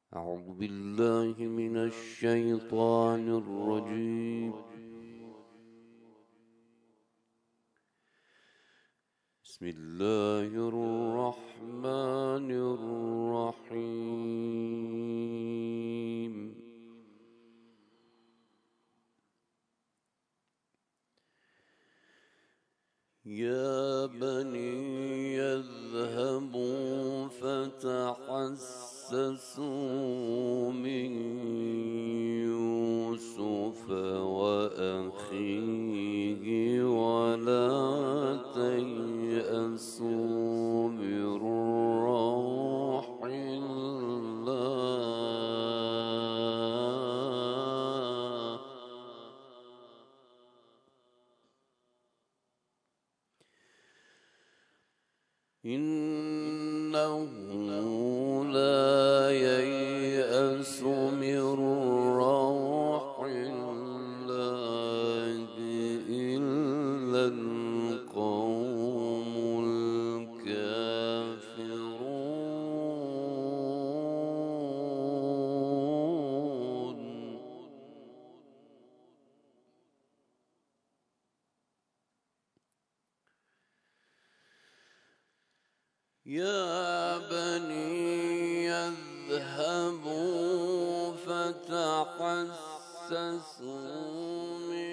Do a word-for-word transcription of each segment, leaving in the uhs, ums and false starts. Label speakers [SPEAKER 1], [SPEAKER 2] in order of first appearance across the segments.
[SPEAKER 1] أعوذ بالله من الشيطان الرجيم. بسم الله الرحمن الرحيم. يا بني اذهبوا فتحسسوا من يوسف وأخيه ولا تيأسوا من روح الله إنه لا ييأس من روح الله إلا القوم الكافرون. يا بني اذهبوا فتحسسوا من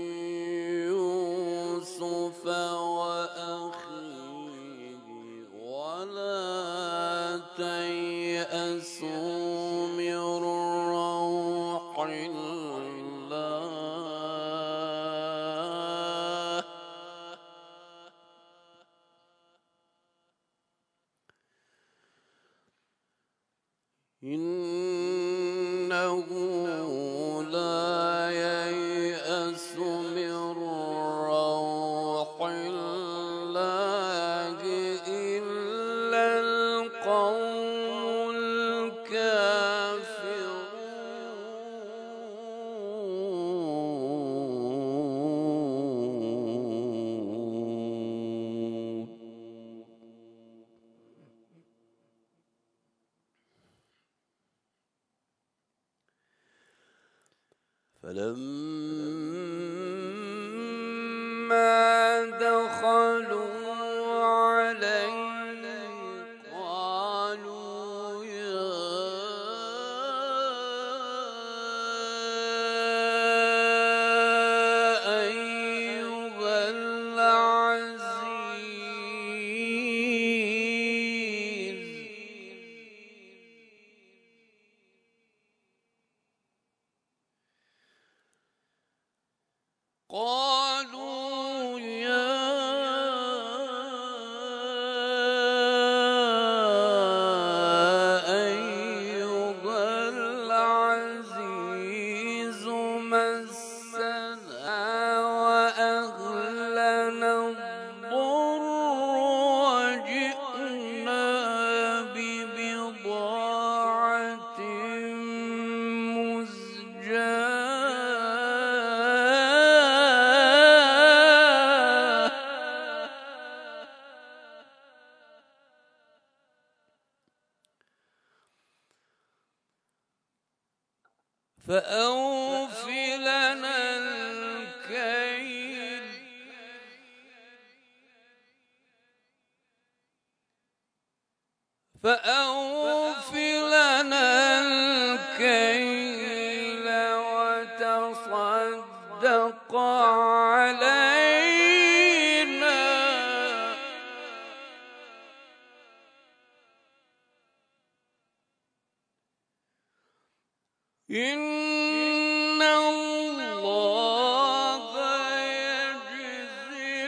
[SPEAKER 1] يوسف وأخيه ولا تيأسوا من روح الله إنه لا ييأس من روح الله إلا القوم الكافرون. فلما دخلوا عليه قالوا يا أيها العزيز قالوا يا أيها العزيز مسنا وأهلنا الضر وجئنا ببضاعة مزجاة فأوف لنا الكيل فأوف لنا الكيل وتصدق علينا إن الله يجزي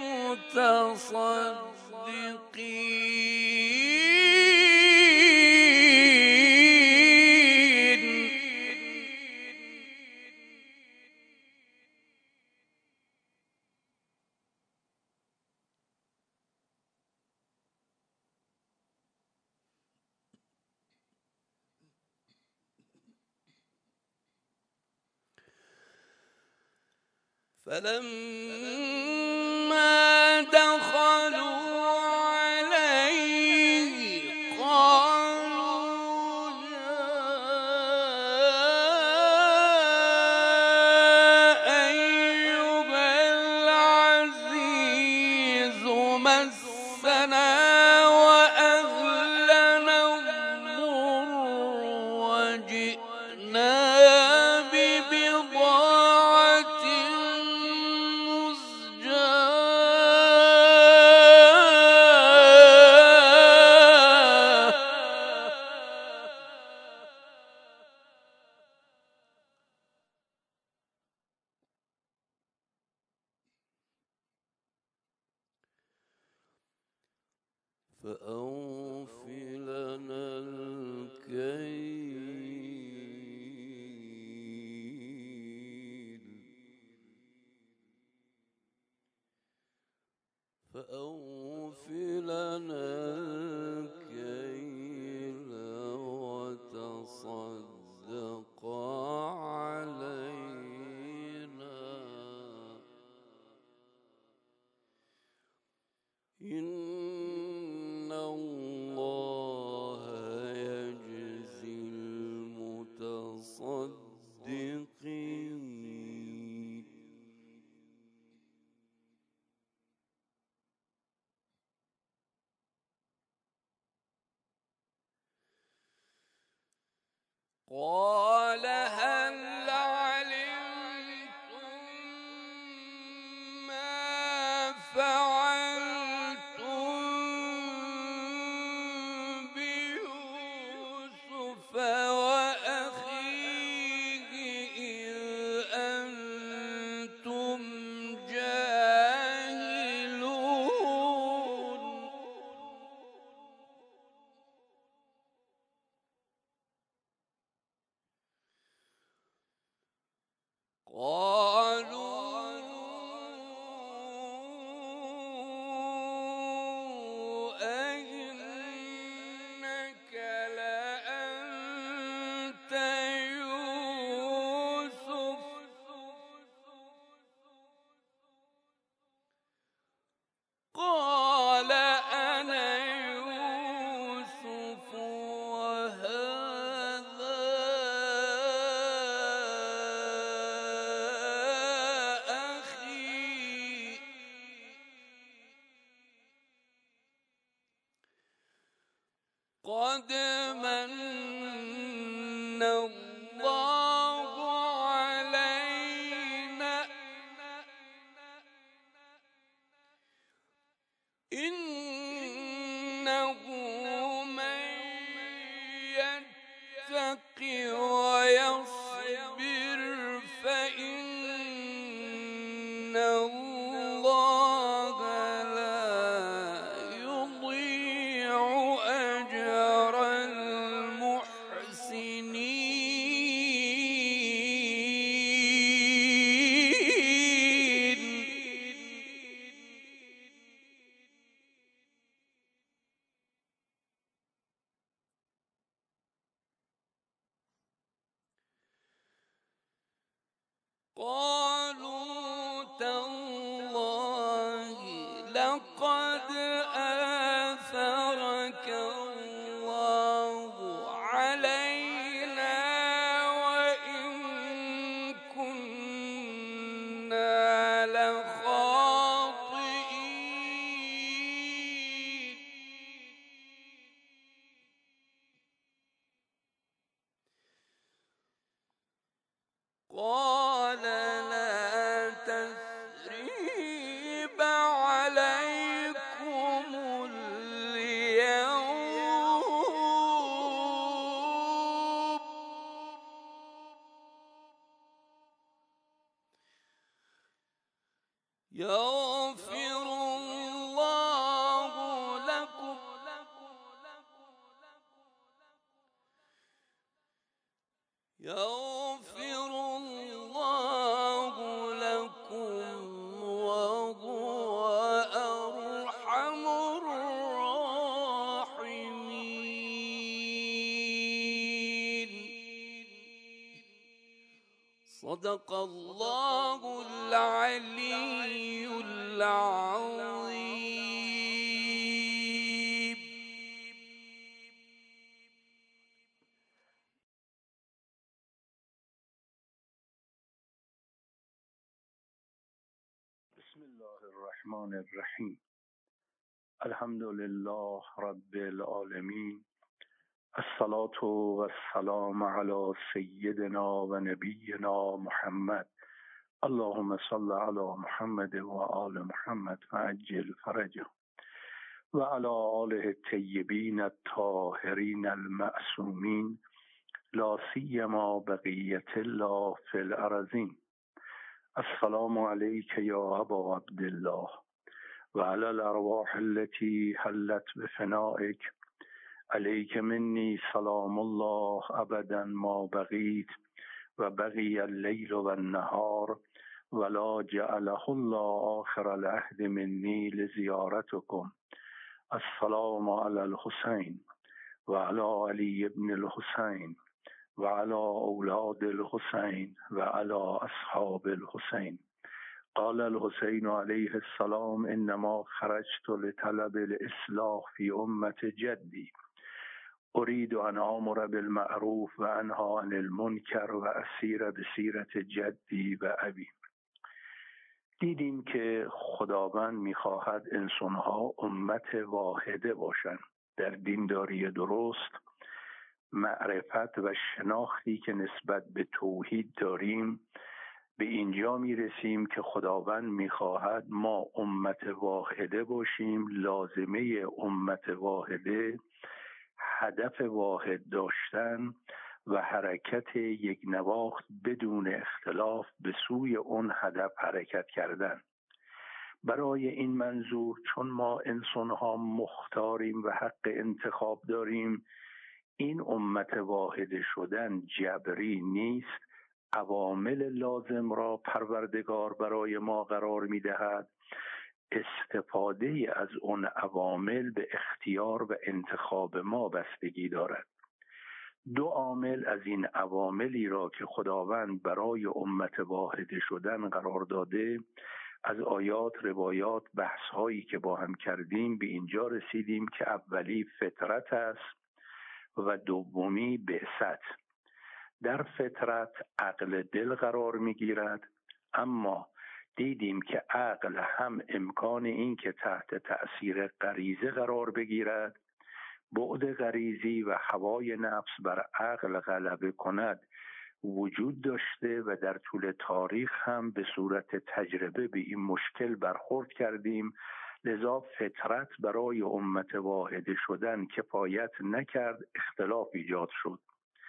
[SPEAKER 1] المتصدقين. فلما دخلوا عليه قالوا يا قال هل علمتم ما فعلتم بيوسف وأخيه إذ أنتم جاهلون قالوا أئنك لأنت يوسف قال أنا يوسف وهذا أخي قد من الله علينا إنه من يتق ويصبر فإن الله لا يضيع أجر المحسنين قالوا تالله لقد آثرك الله علينا وإن كنا لخاطئين قال لا تثريب عليكم اليوم يغفر الله لكم يغفر الله لكم وهو أرحم الراحمين صدق الله العلي العظيم.
[SPEAKER 2] بسم الله الرحمن الرحیم. الحمد لله رب العالمین. الصلاة والسلام على سیدنا و نبینا محمد. اللهم صل على محمد و آل محمد وعجل فرجه و على آله الطیبین الطاهرین المعصومین لا سیما بقیة الله فی الارضین. السلام عليك يا أبا عبد الله وعلى الأرواح التي حلت بفنائك. عليك مني سلام الله أبدا ما بقيت وبقي الليل والنهار ولا جعله الله آخر العهد مني لزيارتكم. السلام على الحسين وعلى علي بن الحسين وعلى أولاد الحسين وعلى أصحاب الحسين. قال الحسين عليه السلام إنما خرجت لطلب الإصلاح في أمة جدي أريد أن آمر بالمعروف وأنهى عن المنکر و اسیر بسیرت جدی و ابی. دیدیم که خداوند میخواهد انسانها امت واحده باشند در دینداری درست معرفت و شناختی که نسبت به توحید داریم به اینجا میرسیم که خداوند میخواهد ما امت واحده باشیم. لازمه امت واحده هدف واحد داشتن و حرکت یک نواخت بدون اختلاف به سوی اون هدف حرکت کردن. برای این منظور چون ما انسان‌ها مختاریم و حق انتخاب داریم، این امت واحد شدن جبری نیست. عوامل لازم را پروردگار برای ما قرار می‌دهد. استفاده از اون عوامل به اختیار و انتخاب ما بستگی دارد. دو عامل از این عواملی را که خداوند برای امت واحد شدن قرار داده، از آیات، روایات، بحث‌هایی که با هم کردیم به اینجا رسیدیم که اولی فطرت است و دومی بعثت. در فطرت عقل دل قرار می‌گیرد، اما دیدیم که عقل هم امکان این که تحت تأثیر غریزه قرار بگیرد، بعد غریزی و هوای نفس بر عقل غلبه کند وجود داشته و در طول تاریخ هم به صورت تجربه به این مشکل برخورد کردیم. لذا فطرت برای امت واحد شدن کفایت نکرد، اختلاف ایجاد شد.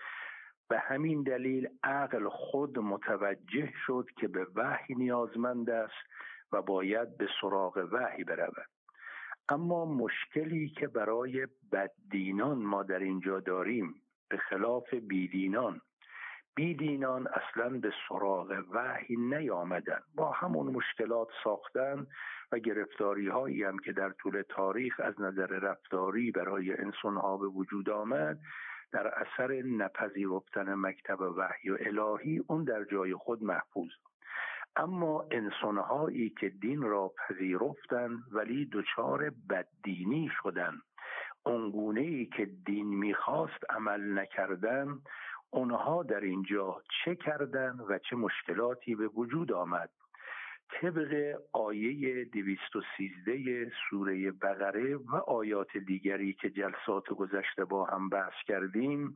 [SPEAKER 2] به همین دلیل عقل خود متوجه شد که به وحی نیازمند است و باید به سراغ وحی برود. اما مشکلی که برای بددینان ما در اینجا داریم به خلاف بیدینان، بیدینان اصلا به سراغ وحی نیامدن، با همون مشکلات ساختن و گرفتاری هایی هم که در طول تاریخ از نظر رفتاری برای انسان ها به وجود آمد، در اثر نپذیرفتن مکتب وحی و الهی اون در جای خود محفوظ. اما انسانهایی که دین را پذیرفتند ولی دچار بددینی شدند، اونگونه‌ای که دین میخواست عمل نکردن، اونها در اینجا چه کردن و چه مشکلاتی به وجود آمد؟ طبق آیه دویست و سیزده سوره بقره و آیات دیگری که جلسات گذشته با هم بحث کردیم،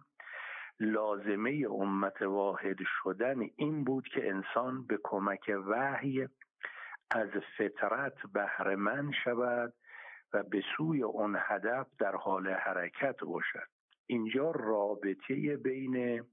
[SPEAKER 2] لازمه امت واحد شدن این بود که انسان به کمک وحی از فطرت بهره مند شود و به سوی اون هدف در حال حرکت باشد. اینجا رابطه بین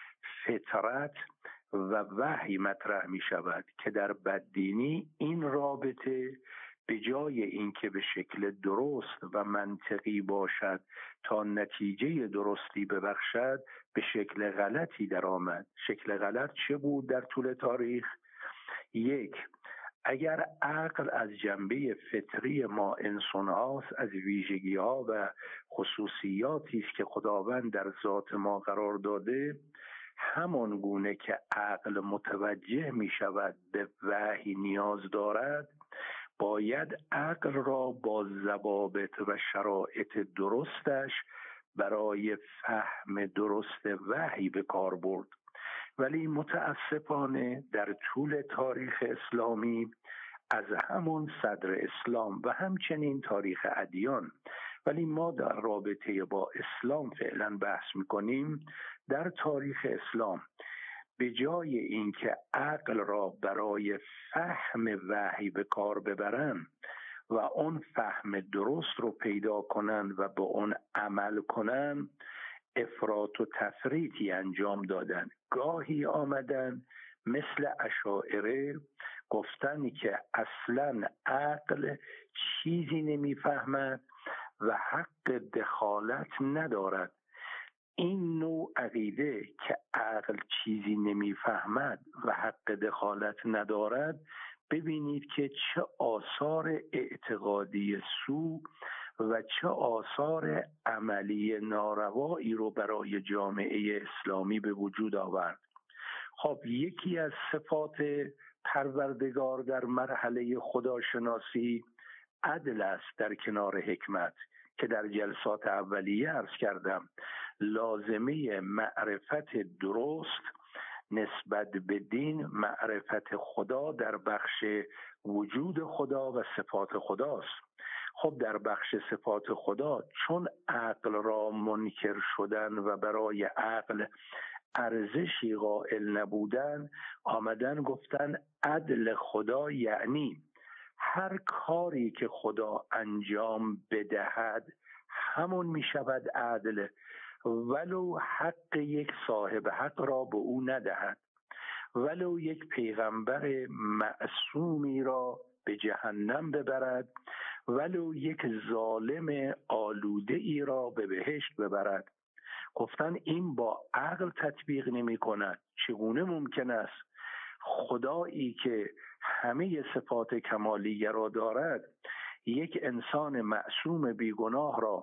[SPEAKER 2] فطرت و وحی مطرح می شود که در بددینی این رابطه به جای اینکه به شکل درست و منطقی باشد تا نتیجه درستی ببخشد، به شکل غلطی در آمد. شکل غلط چه بود در طول تاریخ؟ یک، اگر عقل از جنبه فطری ما انسان هاست، از ویژگی ها و خصوصیاتی است که خداوند در ذات ما قرار داده، همان گونه که عقل متوجه می شود به وحی نیاز دارد، باید عقل را با ضوابط و شرایط درستش برای فهم درست وحی به کار برد. ولی متاسفانه در طول تاریخ اسلامی از همون صدر اسلام و همچنین تاریخ ادیان، ولی ما در رابطه با اسلام فعلا بحث میکنیم، در تاریخ اسلام به جای اینکه عقل را برای فهم وحی به کار ببرن و اون فهم درست رو پیدا کنن و به اون عمل کنن، افراط و تفریطی انجام دادن. گاهی آمدن مثل اشاعره گفتن که اصلا عقل چیزی نمیفهمد و حق دخالت ندارد. این نوع عقیده که عقل چیزی نمیفهمد و حق دخالت ندارد، ببینید که چه آثار اعتقادی سو و چه آثار عملی ناروایی رو برای جامعه اسلامی به وجود آورد. خب یکی از صفات پروردگار در مرحله خداشناسی عدل است در کنار حکمت که در جلسات اولیه عرض کردم. لازمه معرفت درست نسبت به دین معرفت خدا در بخش وجود خدا و صفات خداست. خب در بخش صفات خدا چون عقل را منکر شدن و برای عقل ارزشی قائل نبودن، آمدن گفتن عدل خدا یعنی هر کاری که خدا انجام بدهد همون می شود عدل، ولو حق یک صاحب حق را به او ندهد، ولو یک پیغمبر معصومی را به جهنم ببرد، ولو یک ظالم آلوده ای را به بهشت ببرد. گفتن این با عقل تطبیق نمی کند. چگونه ممکن است خدایی که همه صفات کمالیه را دارد یک انسان معصوم بیگناه را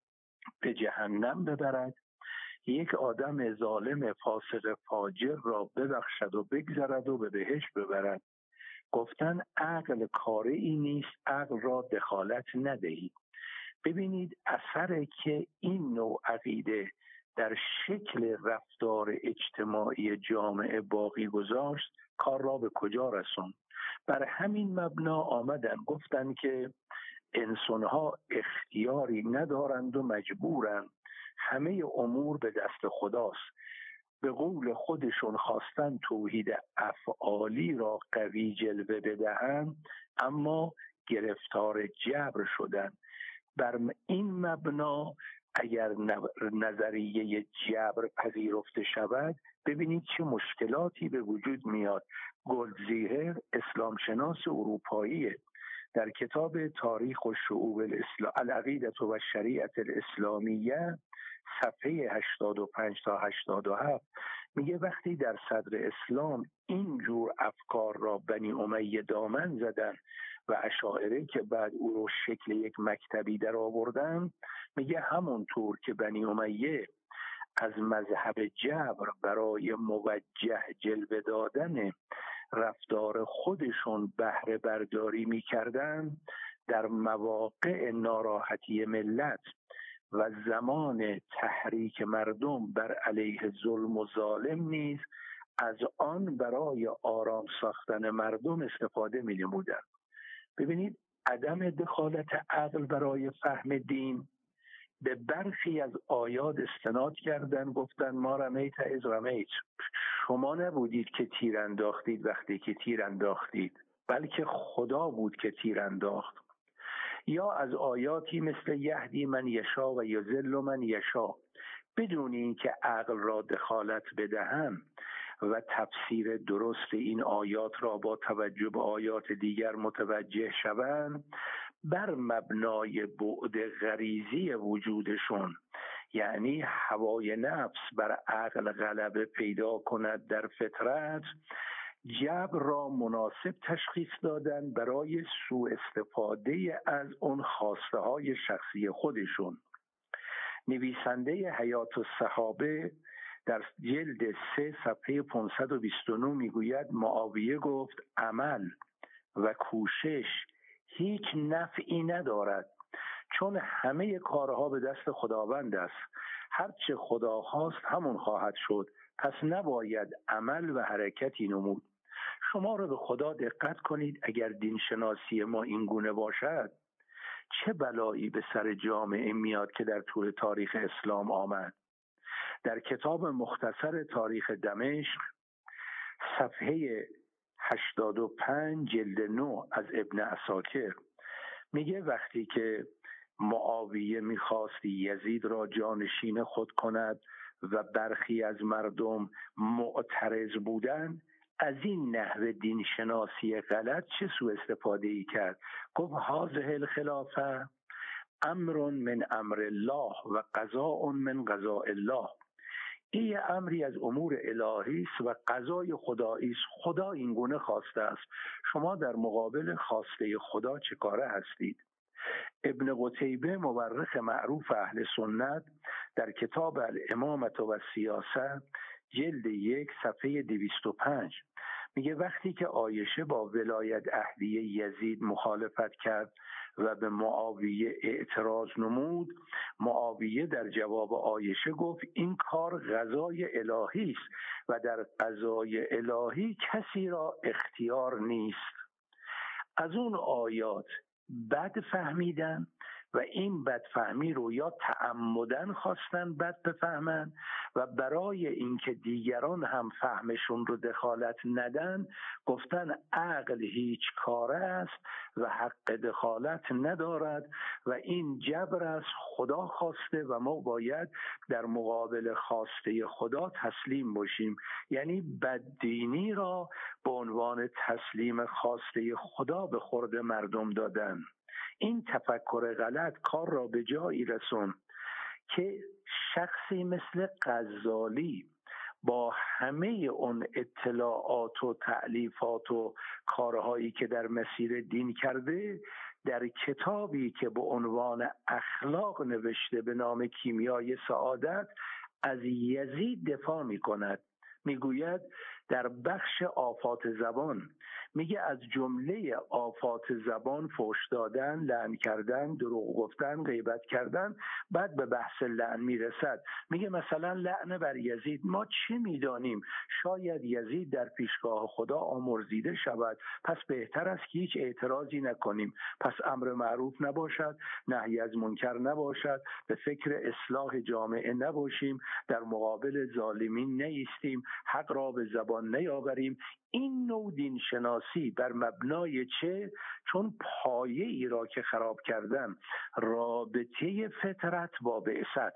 [SPEAKER 2] به جهنم ببرد، یک آدم ظالم فاسق فاجر را ببخشد و بگذرد و به بهشت ببرد؟ گفتن عقل کاری ای نیست، عقل را دخالت ندهید. ببینید اثر که این نوع عقیده در شکل رفتار اجتماعی جامعه باقی گذاشت کار را به کجا رسوند. بر همین مبنا آمدن گفتن که انسانها اختیاری ندارند و مجبورند، همه امور به دست خداست. به قول خودشون خواستن توحید افعالی را قوی جلوه بدهند، اما گرفتار جبر شدند. بر این مبنا اگر نظریه جبر پذیرفته شود، ببینید چه مشکلاتی به وجود میاد. گلدزیهر اسلام شناس اروپایی در کتاب تاریخ و شعوب الاسلام العقیدة و شریعت الاسلامیه صفحه هشتاد و پنج تا هشتاد و هفت میگه وقتی در صدر اسلام این جور افکار را بنی امیه دامن زدن و اشاعره که بعد او رو شکل یک مکتبی در آوردن، میگه همونطور که بنی امیه از مذهب جبر برای موجه جلوه دادن رفتار خودشون بهره برداری میکردن، در مواقع ناراحتی ملت و زمان تحریک مردم بر علیه ظلم و ظالم نیز از آن برای آرام ساختن مردم استفاده می نمودند. ببینید عدم دخالت عقل برای فهم دین، به برخی از آیات استناد کردن، گفتن ما رمیت از رمیت، شما نبودید که تیر انداختید وقتی که تیر انداختید، بلکه خدا بود که تیر انداخت. یا از آیاتی مثل یهدی من یشا و یضل من یشا، بدون اینکه عقل را دخالت بدهم و تفسیر درست این آیات را با توجه به آیات دیگر متوجه شوند، بر مبنای بعد غریزی وجودشون، یعنی هوای نفس بر عقل غلبه پیدا کند در فطرت، جبر را مناسب تشخیص دادن برای سوء استفاده از اون خواسته های شخصی خودشون. نویسنده حیات الصحابه در جلد سه صفحه پانصد و بیست و نه میگوید معاویه گفت عمل و کوشش هیچ نفعی ندارد، چون همه کارها به دست خداوند است، هرچه خدا خواست همون خواهد شد، پس نباید عمل و حرکتی نمود. شما رو به خدا دقت کنید، اگر دین شناسی ما این گونه باشد چه بلایی به سر جامعه میاد که در طول تاریخ اسلام آمد. در کتاب مختصر تاریخ دمشق صفحه هشتاد و پنج جلد نه از ابن عساکر میگه وقتی که معاویه میخواست یزید را جانشین خود کند و برخی از مردم معترض بودند، از این نحو دین شناسی غلط چه سوء استفاده ای کرد؟ گفت هذه الخلافه امر من امر الله و قضاء من قضاء الله، این امری از امور الهی است و قضای خدایی است، خدا این گونه خواسته است، شما در مقابل خواسته خدا چه کاره هستید؟ ابن قتیبه مورخ معروف اهل سنت در کتاب الامامة و السیاسه جلد یک صفحه دویست و پنج میگه وقتی که عایشه با ولایت اهلیه یزید مخالفت کرد و به معاویه اعتراض نمود، معاویه در جواب عایشه گفت این کار قضای الهی است و در قضای الهی کسی را اختیار نیست. از اون آیات بد فهمیدن و این بدفهمی رو یا تعمدن خواستن بد بفهمن و برای اینکه دیگران هم فهمشون رو دخالت ندن گفتن عقل هیچ کاره است و حق دخالت ندارد و این جبر است، خدا خواسته و ما باید در مقابل خواسته خدا تسلیم باشیم. یعنی بددینی را به عنوان تسلیم خواسته خدا به خورد مردم دادن. این تفکر غلط کار را به جایی رسون که شخصی مثل غزالی با همه اون اطلاعات و تألیفات و کارهایی که در مسیر دین کرده در کتابی که به عنوان اخلاق نوشته به نام کیمیای سعادت از یزید دفاع می کند. میگوید در بخش آفات زبان میگه از جمله آفات زبان فحش دادن، لعن کردن، دروغ گفتن، غیبت کردن. بعد به بحث لعن میرسد، میگه مثلا لعن بر یزید، ما چه میدانیم؟ شاید یزید در پیشگاه خدا آمرزیده شود، پس بهتر است که هیچ اعتراضی نکنیم، پس امر معروف نباشد، نهی از منکر نباشد، به فکر اصلاح جامعه نباشیم، در مقابل ظالمین نیستیم، حق را به زبان نیاوریم. این نوع دین شناسی بر مبنای چه؟ چون پایه ای را که خراب کردن رابطه فطرت با بعثت،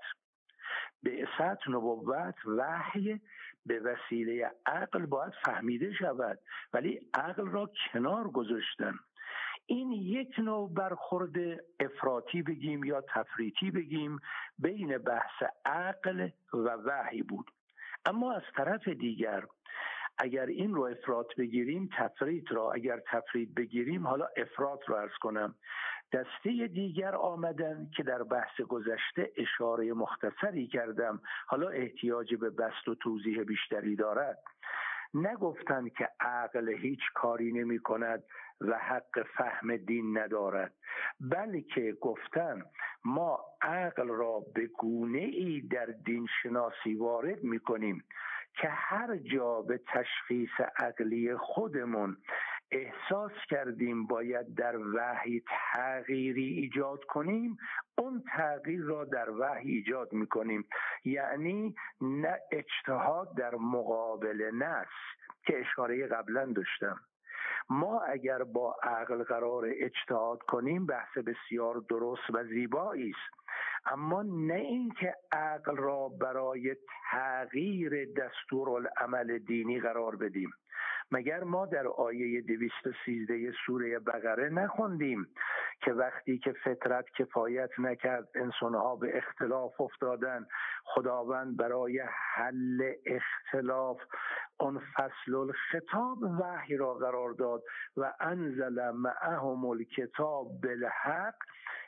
[SPEAKER 2] بعثت، نبوت، وحی به وسیله عقل باید فهمیده شود، ولی عقل را کنار گذاشتن. این یک نوع برخورد افراطی بگیم یا تفریطی بگیم بین بحث عقل و وحی بود. اما از طرف دیگر اگر این رو افراط بگیریم، تفریط را اگر تفریط بگیریم، حالا افراط رو عرض کنم، دسته دیگر آمدن که در بحث گذشته اشاره مختصری کردم، حالا احتیاج به بسط و توضیح بیشتری دارد. نگفتند که عقل هیچ کاری نمی کند و حق فهم دین ندارد، بلکه گفتند ما عقل را به گونه ای در دین شناسی وارد می کنیم که هر جا به تشخیص عقلی خودمون احساس کردیم باید در وحی تغییری ایجاد کنیم، اون تغییر را در وحی ایجاد میکنیم. یعنی نه اجتهاد در مقابل نص که اشاره قبلا داشتم. ما اگر با عقل قرار اجتهاد کنیم بحث بسیار درست و زیبایی است، اما نه اینکه عقل را برای تغییر دستورالعمل دینی قرار بدیم. مگر ما در آیه دویست و سیزده سوره بقره نخوندیم که وقتی که فطرت کفایت نکرد انسانها به اختلاف افتادن، خداوند برای حل اختلاف اون فصل الخطاب وحی را قرار داد و انزل معهم الکتاب بالحق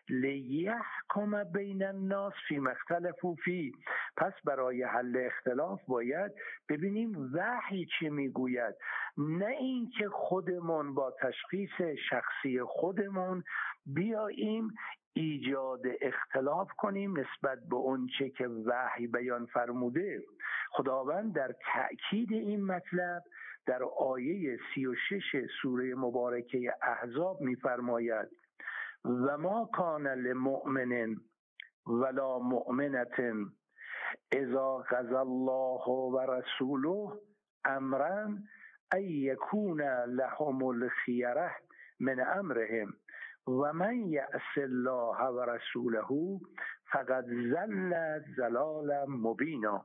[SPEAKER 2] لیحکم بین الناس فیما اختلفوا فیه. پس برای حل اختلاف باید ببینیم وحی چی میگوید، نه اینکه خودمون با تشخیص شخصی خودمون بیاییم ایجاد اختلاف کنیم نسبت به اون چه که وحی بیان فرموده. خداوند در تأکید این مطلب در آیه سی و شش سوره مبارکه احزاب می‌فرماید و ما کان لمؤمن ولا مؤمنة اذا قضى الله و رسوله امرا ان یکون لهم الخیرة من امرهم و من یعص الله و رسوله فقد ضل ضلالا مبینا.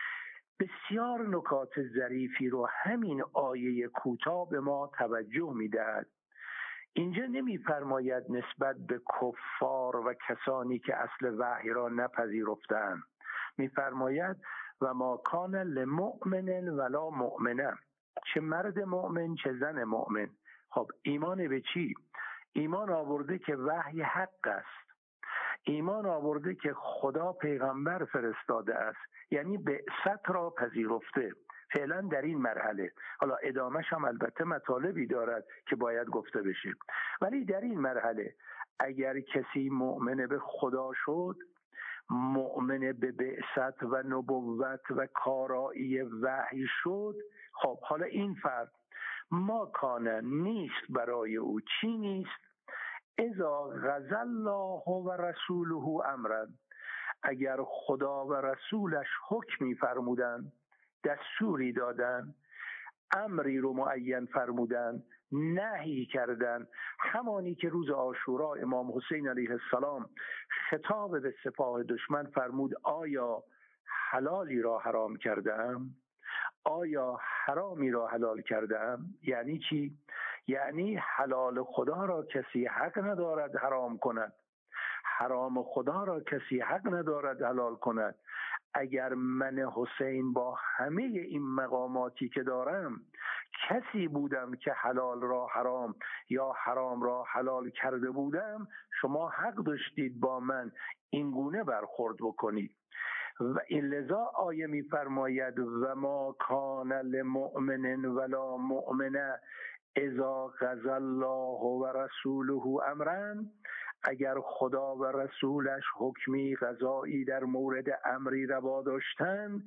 [SPEAKER 2] بسیار نکات ظریفی رو همین آیه کوتاه به ما توجه می‌دهد. اینجا نمی‌فرماید نسبت به کفار و کسانی که اصل وحی را نپذیرفتند، می‌فرماید و ما کان لمؤمن ولا مؤمنه، چه مرد مؤمن چه زن مؤمن. خب ایمان به چی؟ ایمان آورده که وحی حق است، ایمان آورده که خدا پیغمبر فرستاده است، یعنی بعثت را پذیرفته. فعلا در این مرحله، حالا ادامهش هم البته مطالبی دارد که باید گفته بشه، ولی در این مرحله اگر کسی مؤمن به خدا شد، مؤمن به بعثت و نبوت و کارایی وحی شد، خب حالا این فرد ما کانه نیست برای او چی نیست اذا قضى الله و رسوله امرا، اگر خدا و رسولش حکمی فرمودن، دستوری دادن، امری رو معین فرمودن، نهی کردن، همانی که روز عاشورا امام حسین علیه السلام خطاب به سپاه دشمن فرمود آیا حلالی را حرام کردم؟ آیا حرامی را حلال کردم؟ یعنی چی؟ یعنی حلال خدا را کسی حق ندارد حرام کند، حرام خدا را کسی حق ندارد حلال کند. اگر من حسین با همه این مقاماتی که دارم کسی بودم که حلال را حرام یا حرام را حلال کرده بودم، شما حق داشتید با من این گونه برخورد بکنید. و این لذا آیه می فرماید و ما کان لمؤمن ولا مؤمنه اذا قضى الله و رسوله امرا، اگر خدا و رسولش حکمی قضایی در مورد امری روا داشتن،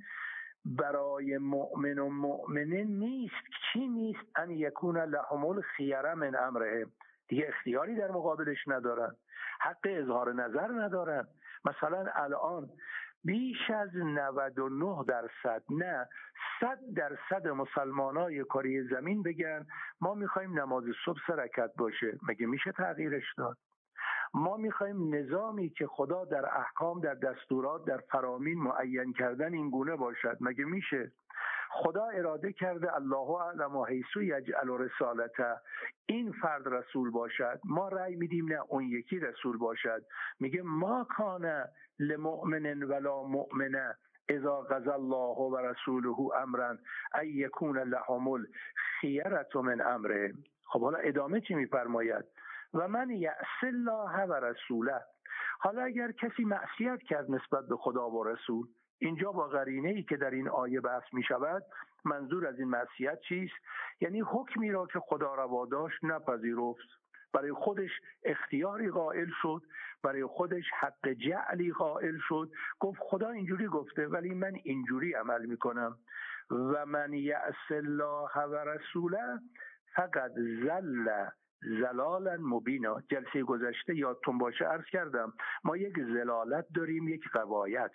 [SPEAKER 2] برای مؤمن و مؤمنه نیست، چی نیست؟ ان یکون لهم الخیره من امره، دیگه اختیاری در مقابلش ندارن، حق اظهار نظر ندارن. مثلا الان بیش از نود و نه درصد نه صد درصد مسلمانای کره زمین بگن ما میخوایم نماز صبح سه رکعت باشه، مگه میشه تغییرش داد؟ ما میخوایم نظامی که خدا در احکام، در دستورات، در فرامین معین کردن این گونه باشد، مگه میشه؟ خدا اراده کرده الله اعلم حیث یجعل رسالته، این فرد رسول باشد، ما رأی میدیم نه اون یکی رسول باشد. میگه ما کان لمؤمن ولا مؤمنه اذا قضى الله و رسوله امرا ان یکون لهم الخیرة من امره. خب حالا ادامه چی میفرماید؟ و من یعص الله و رسوله، حالا اگر کسی معصیت کرد نسبت به خدا و رسول، اینجا با قرینه ای که در این آیه بحث می شود، منظور از این معصیت چیست؟ یعنی حکمی را که خدا روا داشت نپذیرفت، برای خودش اختیاری قائل شد، برای خودش حق جعلی قائل شد، گفت خدا اینجوری گفته ولی من اینجوری عمل می کنم. و من یعص الله و رسوله فقد ضل ضلالا مبینا. جلسه گذشته یادتون باشه عرض کردم ما یک ضلالت داریم، یک غوایت.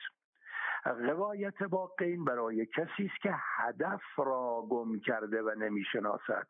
[SPEAKER 2] غوایت باقین برای کسی است که هدف را گم کرده و نمیشناسد.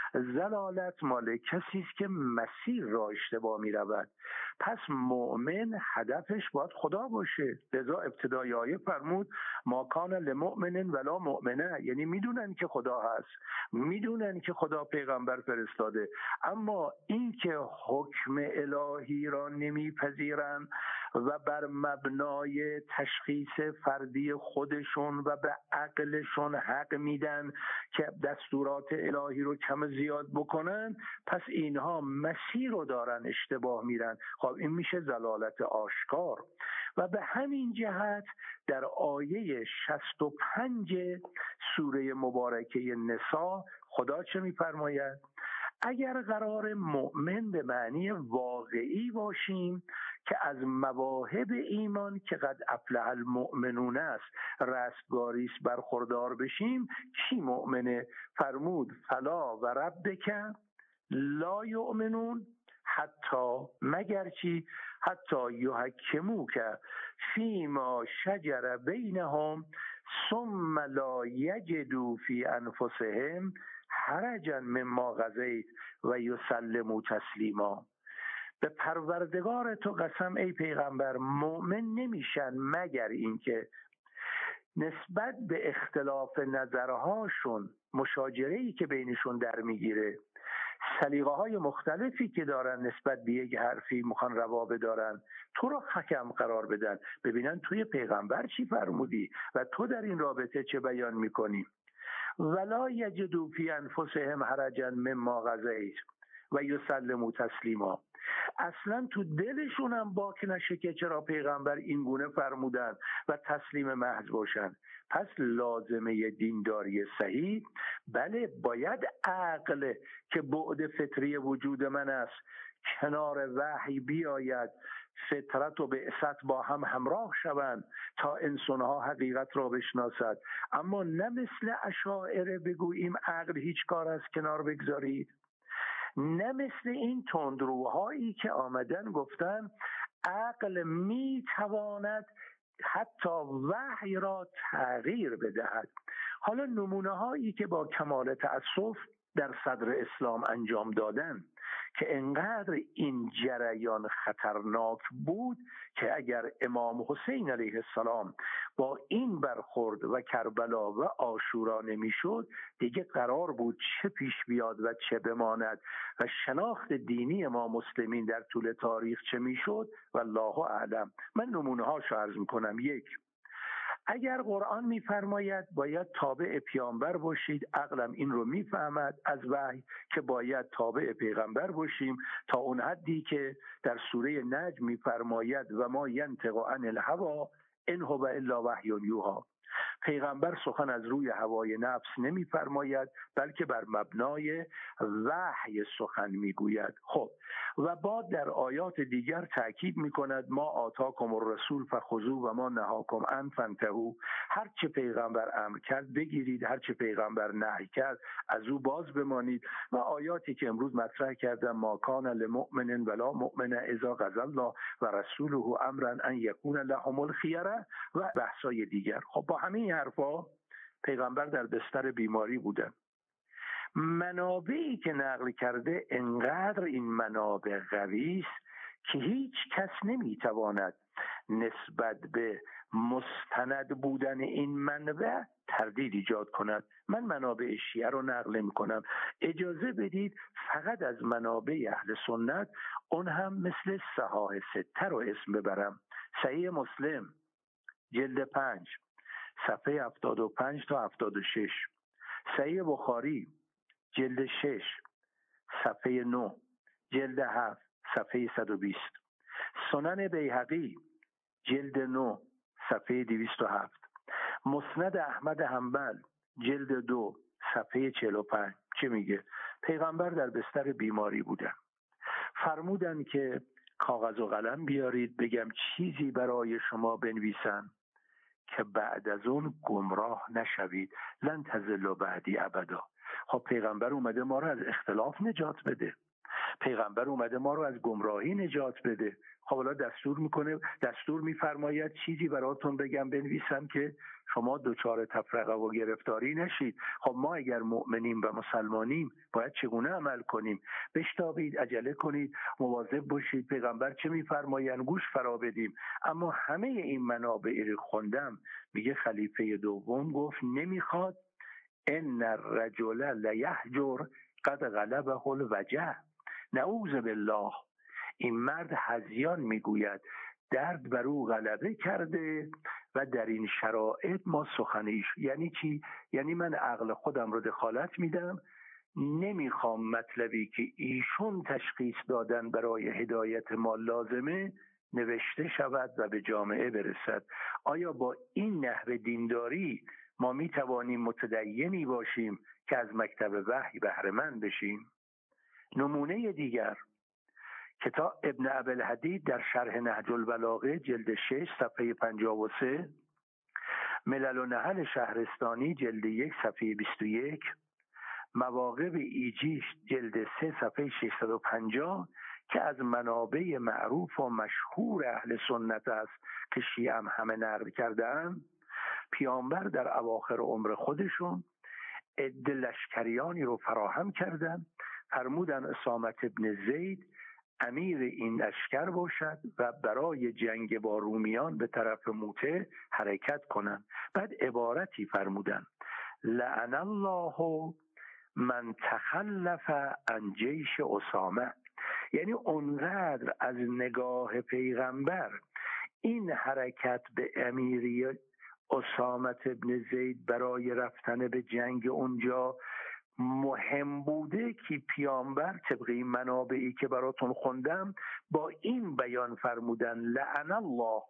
[SPEAKER 2] ضلالت مال کسی است که مسیر را اشتباه می رود. پس مؤمن هدفش باید خدا باشه. لذا ابتدای آیه فرمود ما کان لمؤمن ولا مؤمنه، یعنی میدونن که خدا هست، میدونن که خدا پیغمبر فرستاده، اما این که حکم الهی را نمیپذیرن و بر مبنای تشخیص فردی خودشون و به عقلشون حق میدن که دستورات الهی رو کم زیاد بکنن، پس اینها مسیر رو دارن اشتباه میرن. خب این میشه ضلالت آشکار. و به همین جهت در آیه شصت و پنج سوره مبارکه نساء خدا چه میفرماید؟ اگر قرار مؤمن به معنی واقعی باشیم که از مواهب ایمان که قد افلح المؤمنون است رستگاری است برخوردار بشیم، کی مؤمنه؟ فرمود فلا و ربک لا یؤمنون حتی، مگر چی؟ حتی یحکموک فیما شجر بینهم ثم لا یجدوا فی انفسهم حرجا مما قضیت و یسلموا تسلیما. به پروردگار تو قسم ای پیغمبر، مؤمن نمیشن مگر اینکه نسبت به اختلاف نظرهاشون، مشاجره‌ای که بینشون در میگیره، سلیقه های مختلفی که دارن نسبت به یک حرفی میخوان روا بدارن، تو رو حکم قرار بدن، ببینن توی پیغمبر چی فرمودی و تو در این رابطه چه بیان میکنی. ولا یجدوا فی انفسهم حرجا مما قضیت و یسلموا تسلیما. اصلا تو دلشون هم باک نشه که چرا پیغمبر این گونه فرمودن و تسلیم محض باشن. پس لازمه دینداری صحیح بله باید عقل که بعد فطری وجود من است کنار وحی بیاید، فطرت و بعثت با هم همراه شوند تا انسانها حقیقت را بشناسد، اما نه مثل اشاعره بگوییم عقل هیچ کار از کنار بگذارید. نه مثل این تندروهایی که آمدن گفتن عقل میتواند حتی وحی را تغییر بدهد. حالا نمونه هایی که با کمال تأسف در صدر اسلام انجام دادن که انقدر این جریان خطرناک بود که اگر امام حسین علیه السلام با این برخورد و کربلا و عاشورا نمیشد، دیگه قرار بود چه پیش بیاد و چه بماند و شناخت دینی ما مسلمین در طول تاریخ چه میشد والله اعلم. من نمونه هاشو عرض میکنم. یک، اگر قرآن میفرماید باید تابع پیامبر باشید، عقلم این رو میفهمد از وحی که باید تابع پیغمبر باشیم تا اون حدی که در سوره نجم میفرماید و ما ینطق عن الهوی ان هو الا وحی یوحی. پیغمبر سخن از روی هوای نفس نمیفرماید بلکه بر مبنای وحی سخن میگوید. خب و بعد در آیات دیگر تاکید میکند ما آتاکم الرسول فخذوه و ما نهاکم عنه فانتهوا. هر چه پیغمبر امر کرد بگیرید، هر چه پیغمبر نهی کرد از او باز بمانید. و آیاتی که امروز مطرح کردم ما کان لمؤمن ولا مؤمنه اذا قضى الله و رسوله امرا ان یکون لهم الخیره و بحثای دیگر. خب با همین حرفا پیغمبر در بستر بیماری بودن. منابعی که نقل کرده انقدر این منابع قوی است که هیچ کس نمیتواند نسبت به مستند بودن این منبع تردید ایجاد کند. من منابع شیعه رو نقل میکنم، اجازه بدید فقط از منابع اهل سنت، اون هم مثل صحاح سته رو اسم ببرم. صحیح مسلم جلد پنج صفحه هفتاد و پنج تا هفتاد و شش، صحیح بخاری جلد شش صفحه نه، جلد هفت صفحه صد و بیست، سنن بیهقی جلد نه صفحه دویست و هفت، مسند احمد حنبل جلد دو صفحه چهل و پنج. چه میگه؟ پیغمبر در بستر بیماری بودن، فرمودن که کاغذ و قلم بیارید بگم چیزی برای شما بنویسن که بعد از اون گمراه نشوید، لن تضلوا بعدی ابدا. خب پیغمبر اومده ما رو از اختلاف نجات بده، پیغمبر اومده ما رو از گمراهی نجات بده. خب حالا دستور میکنه، دستور میفرماید چیزی براتون بگم بنویسم که شما دچار تفرقه و گرفتاری نشید. خب ما اگر مؤمنیم و مسلمانیم باید چگونه عمل کنیم؟ بشتابید، عجله کنید، مواظب باشید، پیغمبر چه میفرمایند گوش فرا بدیم. اما همه این منابع رو خوندم، میگه خلیفه دوم گفت نمیخواد ان الرجل لیهجر قد غلبه الوجع. نعوذ بالله، این مرد هذیان میگوید درد بر او غلبه کرده و در این شرایط ما سخنیش. یعنی چی؟ یعنی من عقل خودم رو دخالت میدم، نمیخوام مطلبی که ایشون تشخیص دادن برای هدایت ما لازمه نوشته شود و به جامعه برسد. آیا با این نحو دینداری ما میتوانیم متدینی باشیم که از مکتب وحی بهره مند بشیم؟ نمونه دیگر کتاب ابن ابوالحدید در شرح نهج البلاغه جلد شش صفحه پنجاه و سه، ملل و نحل شهرستانی جلد یک صفحه بیست و یک، مواقب ایجیش جلد سه صفحه ششصد و پنجاه که از منابع معروف و مشهور اهل سنت است که شیعه هم همه نقل کرده‌اند. پیامبر در اواخر عمر خودشون عده لشکریانی رو فراهم کردند، فرمودن اسامه ابن زید امیر این لشکر باشد و برای جنگ با رومیان به طرف موته حرکت کنند. بعد عبارتی فرمودن لعن الله من تخلف عن جیش اسامه. یعنی اونقدر از نگاه پیغمبر این حرکت به امیری اسامه ابن زید برای رفتن به جنگ اونجا مهم بوده که پیامبر طبق این منابعی که براتون خوندم با این بیان فرمودن لعن الله،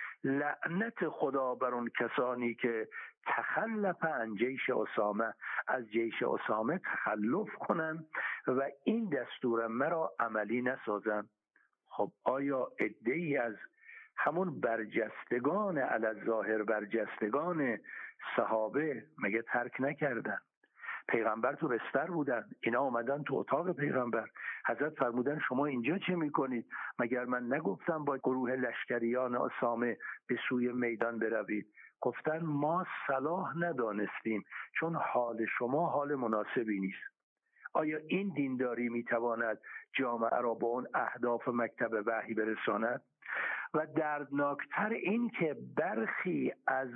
[SPEAKER 2] لعنت خدا بر اون کسانی که تخلف عن جیش اسامه، از جیش اسامه تخلف کنن و این دستور مرا عملی نسازن. خب آیا عده‌ای از همون برجستگان علی الظاهر برجستگان صحابه مگه ترک نکردن؟ پیغمبر تو بستر بودن، اینا اومدن تو اتاق پیغمبر. حضرت فرمودن شما اینجا چه میکنید؟ مگر من نگفتم با گروه لشکریان اسامه به سوی میدان بروید؟ گفتن ما صلاح ندانستیم چون حال شما حال مناسبی نیست. آیا این دینداری میتواند جامعه را به اون اهداف مکتب وحی برساند؟ و دردناکتر این که برخی از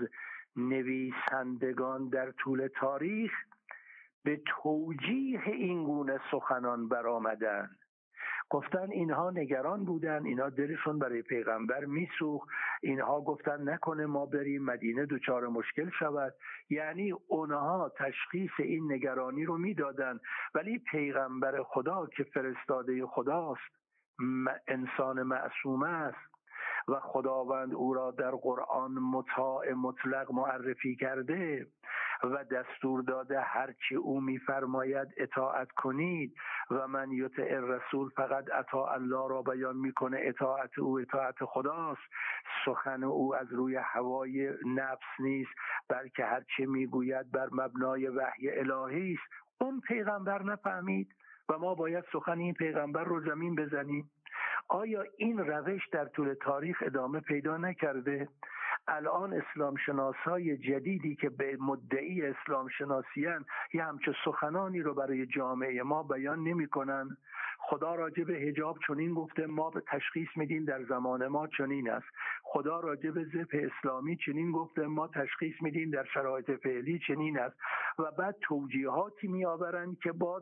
[SPEAKER 2] نویسندگان در طول تاریخ به توجیه این گونه سخنان برآمدن. گفتن اینها نگران بودن، اینها دلشون برای پیغمبر میسوخت، اینها گفتن نکنه ما بریم مدینه دچار مشکل شود. یعنی اونها تشخیص این نگرانی رو میدادن، ولی پیغمبر خدا که فرستاده خداست، انسان معصوم است و خداوند او را در قرآن مطاع مطلق معرفی کرده و دستور داده هرچی او میفرماید اطاعت کنید و من یطع الرسول فقط اطاع الله را بیان میکنه. اطاعت او اطاعت خداست، سخن او از روی هوای نفس نیست، بلکه هرچی میگوید بر مبنای وحی الهی است. اون پیغمبر نفهمید و ما باید سخن این پیغمبر رو زمین بزنیم. آیا این روش در طول تاریخ ادامه پیدا نکرده؟ الان اسلام شناسای جدیدی که به مدعی اسلام شناسیان یه همچه سخنانی رو برای جامعه ما بیان نمی کنن. خدا راجع به حجاب چنین گفته، ما به تشخیص میدیم در زمان ما چنین است. خدا راجع به ذبح اسلامی چنین گفته، ما تشخیص میدیم در شرایط فعلی چنین است. و بعد توجیهاتی می آورن که با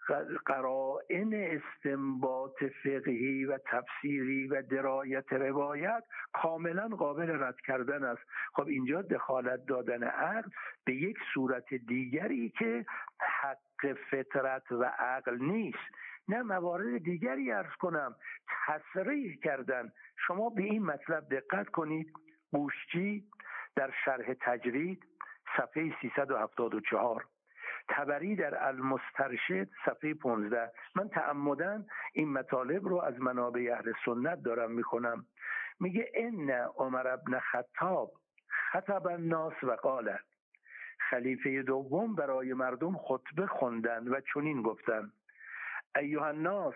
[SPEAKER 2] قرائن استنباط فقهی و تفسیری و درایت روایت کاملا قابل رد کردن است. خب اینجا دخالت دادن عقل به یک صورت دیگری که حق فطرت و عقل نیست. نه، موارد دیگری عرض کنم تصریح کردن. شما به این مطلب دقت کنید. بوشچی در شرح تجرید صفحه سیصد و هفتاد و چهار، طبری در المسترشد صفحه پانزده. من تعمداً این مطالب رو از منابع اهل سنت دارم میخونم. میگه ان عمر بن خطاب خطب الناس و قال، خلیفه دوم برای مردم خطبه خوندن و چنین گفتن: ایها الناس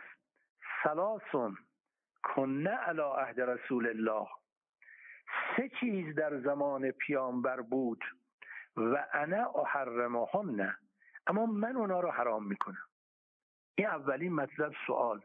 [SPEAKER 2] ثلاث کن علی عهد رسول الله. سه چیز در زمان پیامبر بود و انا احرمهن، اما من اونا رو حرام میکنم. این اولین مطلب. سوال: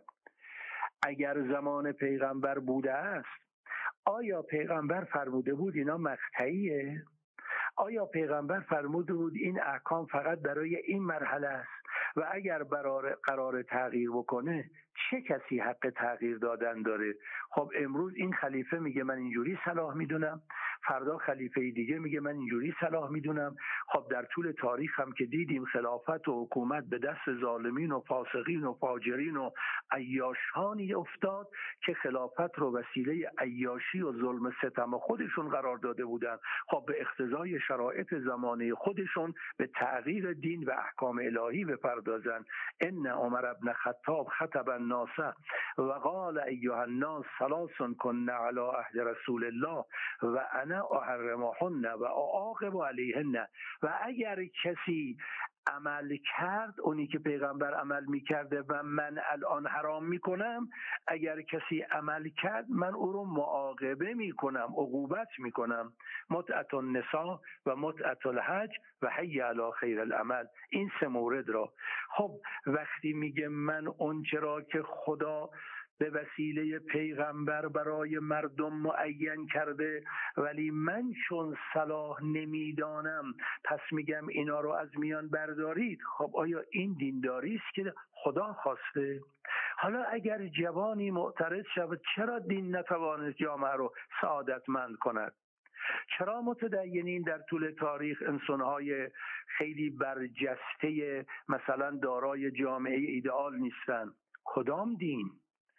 [SPEAKER 2] اگر زمان پیغمبر بوده است، آیا پیغمبر فرموده بود اینا مقطعیه؟ آیا پیغمبر فرموده بود این احکام فقط برای این مرحله است و اگر قرار قرار تغییر بکنه چه کسی حق تغییر دادن داره؟ خب امروز این خلیفه میگه من اینجوری صلاح میدونم، فردا خلیفه دیگه میگه من اینجوری صلاح میدونم. خب در طول تاریخ هم که دیدیم خلافت و حکومت به دست ظالمین و فاسقین و فاجرین و عیاشانی افتاد که خلافت رو وسیله عیاشی و ظلم ستم خودشون قرار داده بودن. خب به اقتضای شرایط زمانه خودشون به تغییر دین و احکام الهی بپردازن. ان عمر بن خطاب خطب الناس و قال ایها الناس ثلاث کن علی عهد رسول الله و انا احرمهن و اعاقب علیهن. و اگر کسی عمل کرد اونی که پیغمبر عمل میکرده و من الان حرام میکنم، اگر کسی عمل کرد من او رو معاقبه میکنم، عقوبت میکنم. متعت النساء و متعت الحج و حی علی خیر العمل. این سه مورد را. خب وقتی میگه من اون چرا که خدا به وسیله پیغمبر برای مردم معین کرده ولی من چون صلاح نمیدانم پس میگم اینا رو از میان بردارید، خب آیا این دینداری است که خدا خواسته؟ حالا اگر جوانی معترض شود چرا دین نتوانست جامعه رو سعادتمند کند؟ چرا متدینین در طول تاریخ انسانهای خیلی برجسته مثلا دارای جامعه ایدئال نیستن؟ کدام دین؟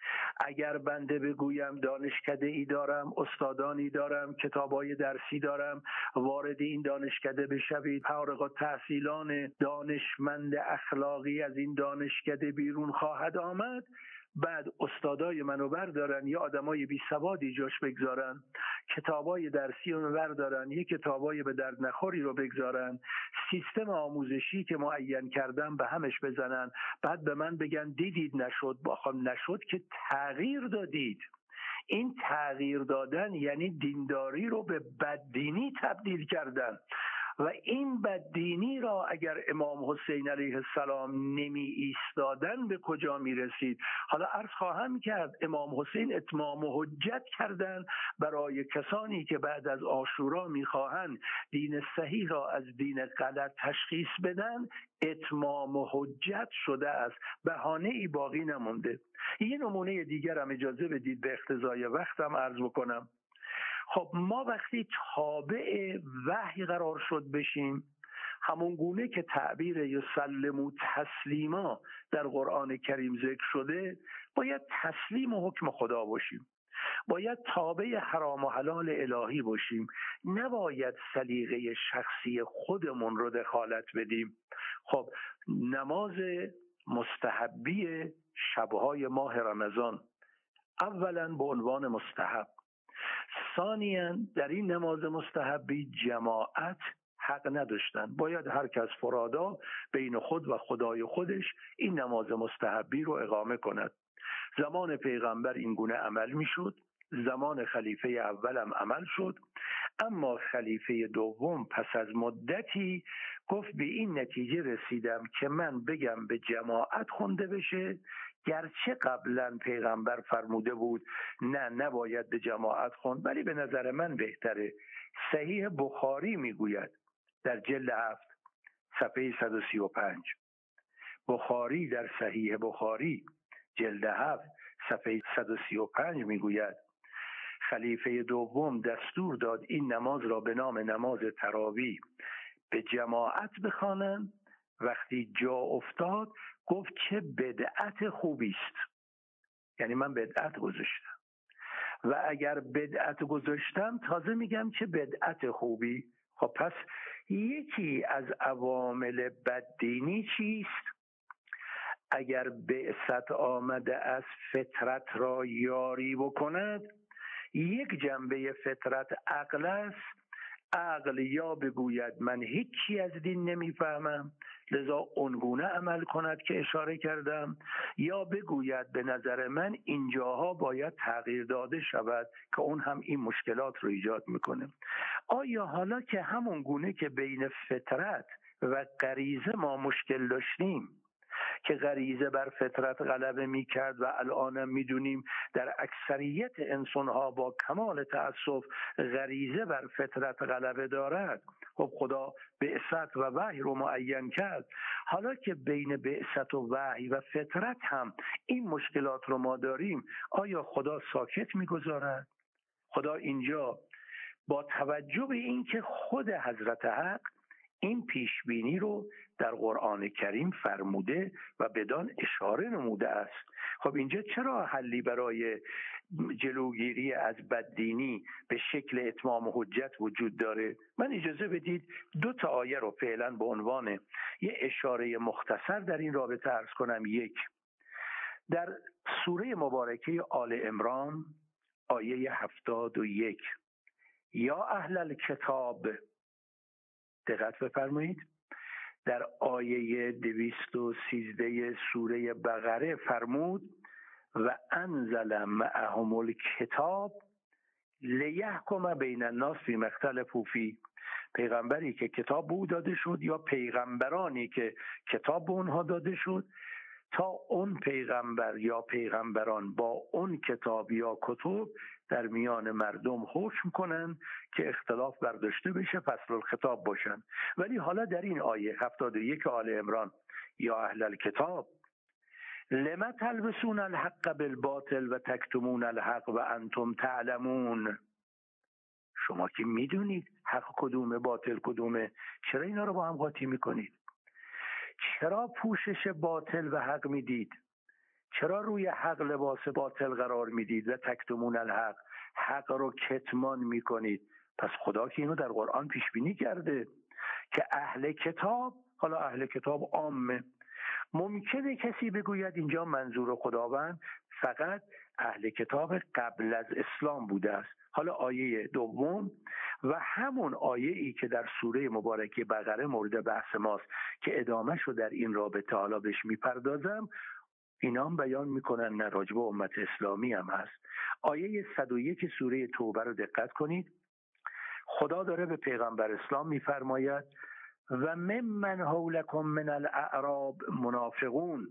[SPEAKER 2] اگر بنده بگویم دانشکده ای دارم، استادانی دارم، کتابای درسی دارم، وارد این دانشکده بشوید، فارغ التحصیلان دانشمند اخلاقی از این دانشکده بیرون خواهد آمد، بعد استادای منو بردارن یا آدمای بی سوادی جاش بگذارن کتابای درسی رو بردارن، یک کتابای به درد نخوری رو بگذارن، سیستم آموزشی که معین کردن به همش بزنن، بعد به من بگن دیدید نشد. بخوام نشد که تغییر دادید. این تغییر دادن یعنی دینداری رو به بددینی تبدیل کردن و این بددینی را اگر امام حسین علیه السلام نمی ایستادن به کجا می رسید؟ حالا عرض خواهم کرد امام حسین اتمام و حجت کردن برای کسانی که بعد از عاشورا می خواهند دین صحیح را از دین غلط تشخیص بدن. اتمام و حجت شده است، بهانه ای باقی نمونده. یه نمونه دیگر هم اجازه بدید به اقتضای وقتم عرض بکنم. خب ما وقتی تابع وحی قرار شد بشیم، همون گونه که تعبیر یسلموا تسلیما در قرآن کریم ذکر شده، باید تسلیم و حکم خدا باشیم، باید تابع حرام و حلال الهی باشیم، نباید سلیقه شخصی خودمون رو دخالت بدیم. خب نماز مستحبی شبهای ماه رمضان، اولا به عنوان مستحب، ثانیاً در این نماز مستحبی جماعت حق نداشتن، باید هر کس فرادا بین خود و خدای خودش این نماز مستحبی رو اقامه کند. زمان پیغمبر این گونه عمل میشد، زمان خلیفه اولم عمل شد، اما خلیفه دوم پس از مدتی گفت به این نتیجه رسیدم که من بگم به جماعت خونده بشه، گرچه قبلا پیغمبر فرموده بود نه نباید به جماعت خوند، ولی به نظر من بهتره. صحیح بخاری میگوید در جلد هفت صفحه صد و سی و پنج، بخاری در صحیح بخاری جلد هفت صفحه صد و سی و پنج میگوید خلیفه دوم دستور داد این نماز را به نام نماز تراویح به جماعت بخوانند. وقتی جا افتاد گفت چه بدعت خوبی است، یعنی من بدعت گذاشتم و اگر بدعت گذاشتم تازه میگم چه بدعت خوبی. خب پس یکی از عوامل بددینی چیست؟ اگر بعثت آمده از فطرت را یاری بکند، یک جنبه فطرت عقل است. عقل یا بگوید من هیچی از دین نمیفهمم لذا اونگونه عمل کند که اشاره کردم، یا بگوید به نظر من اینجاها باید تغییر داده شود که اون هم این مشکلات رو ایجاد میکنه. آیا حالا که همون گونه که بین فطرت و غریزه ما مشکل داشتیم که غریزه بر فطرت غلبه میکرد و الانم میدونیم در اکثریت انسانها با کمال تأسف غریزه بر فطرت غلبه دارد، خب خدا بعثت و وحی رو معین کرد، حالا که بین بعثت و وحی و فطرت هم این مشکلات رو ما داریم، آیا خدا ساکت میگذارد؟ خدا اینجا با توجه به اینکه خود حضرت حق این پیشبینی رو در قرآن کریم فرموده و بدان اشاره نموده است، خب اینجا چرا حلی برای جلوگیری از بددینی به شکل اتمام حجت وجود داره؟ من اجازه بدید دو تا آیه رو فعلا به عنوان یه اشاره مختصر در این رابطه عرض کنم. یک، در سوره مبارکه آل عمران آیه هفتاد و یک، یا اهل الکتاب، دقت بفرمایید، در آیه دویست و سیزده سوره بقره فرمود و انزل معهم الکتاب لیحکم بین الناس فیما اختلفوا فیه، پیغمبری که کتاب به او داده شد یا پیغمبرانی که کتاب به اونها داده شد تا اون پیغمبر یا پیغمبران با اون کتاب یا کتب در میان مردم حکم کنن که اختلاف برداشته بشه، فصل الخطاب باشن. ولی حالا در این آیه هفتاد و یک آل عمران، یا اهل الکتاب لم تلبسون الحق بالباطل و تکتمون الحق و انتم تعلمون، شما که میدونید حق کدومه باطل کدومه، چرا اینا رو با هم قاطی میکنید؟ چرا پوشش باطل و حق میدید؟ چرا روی حق لباس باطل قرار میدید و تکتمون الحق، حق رو کتمان میکنید؟ پس خدا که اینو در قرآن پیش بینی کرده که اهل کتاب، حالا اهل کتاب عامه، ممکنه کسی بگوید اینجا منظور خداوند فقط اهل کتاب قبل از اسلام بوده است. حالا آیه دوم و همون آیه ای که در سوره مبارکه بقره مورد بحث ماست که ادامهش رو در این رابطه حالا بهش میپردازم، اینا هم بیان میکنن، نه راجع به امت اسلامی هم هست. آیه صد و یک سوره توبه رو دقت کنید. خدا داره به پیغمبر اسلام میفرماید و ممن حولکم من الاعراب منافقون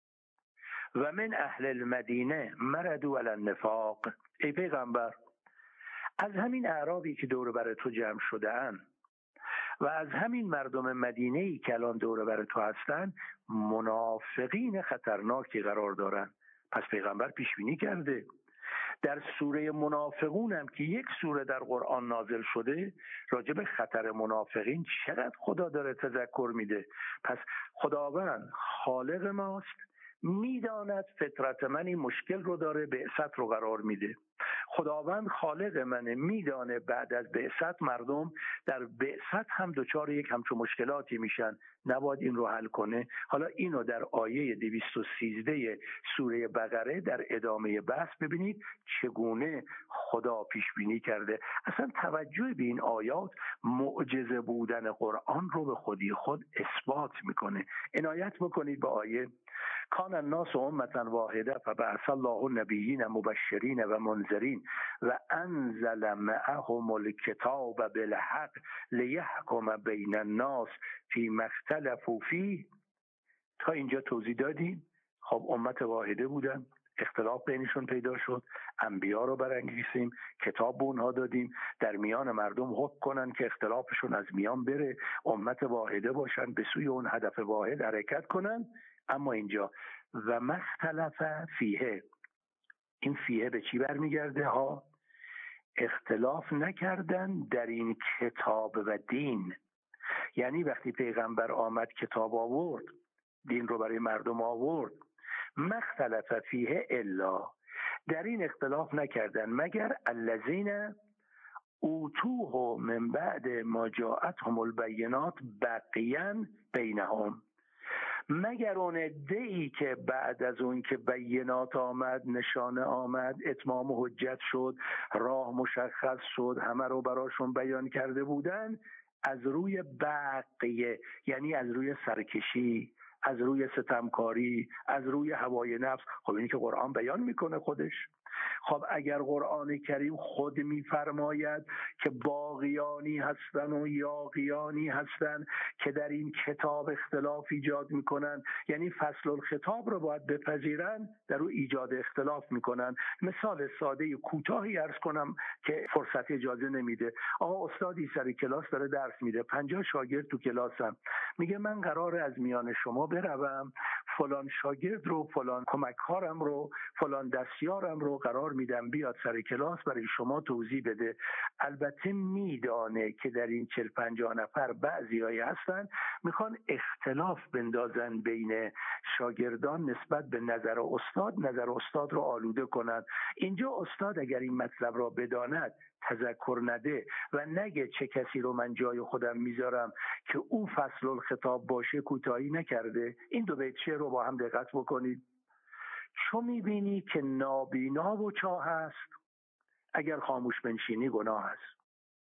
[SPEAKER 2] و من اهل المدینه مردوا علی النفاق. ای پیغمبر، از همین اعرابی که دور بر تو جمع شده اند و از همین مردم مدینه‌ای که الان دور بر تو هستن منافقین خطرناکی قرار دارن. پس پیغمبر پیش بینی کرده. در سوره منافقون هم که یک سوره در قرآن نازل شده راجع به خطر منافقین چقدر خدا داره تذکر میده. پس خداوند خالق ماست، میداند فطرت من این مشکل رو داره، بعثت رو قرار میده. خداوند خالق منه، میدانه بعد از بعثت مردم در بعثت هم دچار یک همچون مشکلاتی میشن، نباید این رو حل کنه. حالا اینو در آیه دویست و سیزده سوره بقره در ادامه بحث ببینید چگونه خدا پیش بینی کرده. اصلا توجه به این آیات معجزه بودن قرآن رو به خودی خود اثبات میکنه. عنایت بکنید به آیه کان الناس امة واحده فبعث الله النبیین مبشرین و منذرین و انزل معهم الکتاب بالحق لیحکم بین الناس فیما اختلفوا فیه. تا اینجا توضیح دادیم. خب امت واحده بودن، اختلاف بینشون پیدا شد، انبیا رو برانگیختیم، کتاب به اونها دادیم، در میان مردم حکم کنن که اختلافشون از میان بره، امت واحده باشن، به سوی اون هدف واحد حرکت کنن. اما اینجا و مختلف فیه، این فیه به چی برمیگرده ها؟ اختلاف نکردن در این کتاب و دین. یعنی وقتی پیغمبر آمد کتاب آورد، دین رو برای مردم آورد، مختلف فیه الا، در این اختلاف نکردن مگر الذین اوتوه من بعد ما جاءتهم البینات بقیا بینهم، مگر اون عده‌ای که بعد از اون که بینات آمد، نشانه آمد، اتمام حجت شد، راه مشخص شد، همه رو براشون بیان کرده بودن، از روی بقیه یعنی از روی سرکشی، از روی ستمکاری، از روی هوای نفس. خب این که قرآن بیان میکنه خودش. خب اگر قرآن کریم خود میفرماید که باغیانی هستن و یاغیانی هستن که در این کتاب اختلاف ایجاد میکنن، یعنی فصل الخطاب رو باید بپذیرن، در او ایجاد اختلاف میکنن. مثال ساده کوتاهی عرض کنم که فرصت اجازه نمیده. آقا استادی سر کلاس داره درس میده، پنجاه شاگرد تو کلاسم، میگه من قراره از میان شما بروم فلان شاگرد رو، فلان کمککارم رو، فلان دستیارم رو قرار میدم بیاد سر کلاس برای شما توضیح بده. البته میدانه که در این چهل پنجاه نفر بعضیایی هستن میخوان اختلاف بندازن بین شاگردان نسبت به نظر استاد، نظر استاد رو آلوده کنن. اینجا استاد اگر این مطلب را بداند، تذکر نده و نگه چه کسی رو من جای خودم میذارم که او فصل الخطاب باشه، کوتاهی نکرده. این دو بیت شعر رو با هم دقت بکنید. چون میبینی که نابینا و چاه هست، اگر خاموش بنشینی گناه است.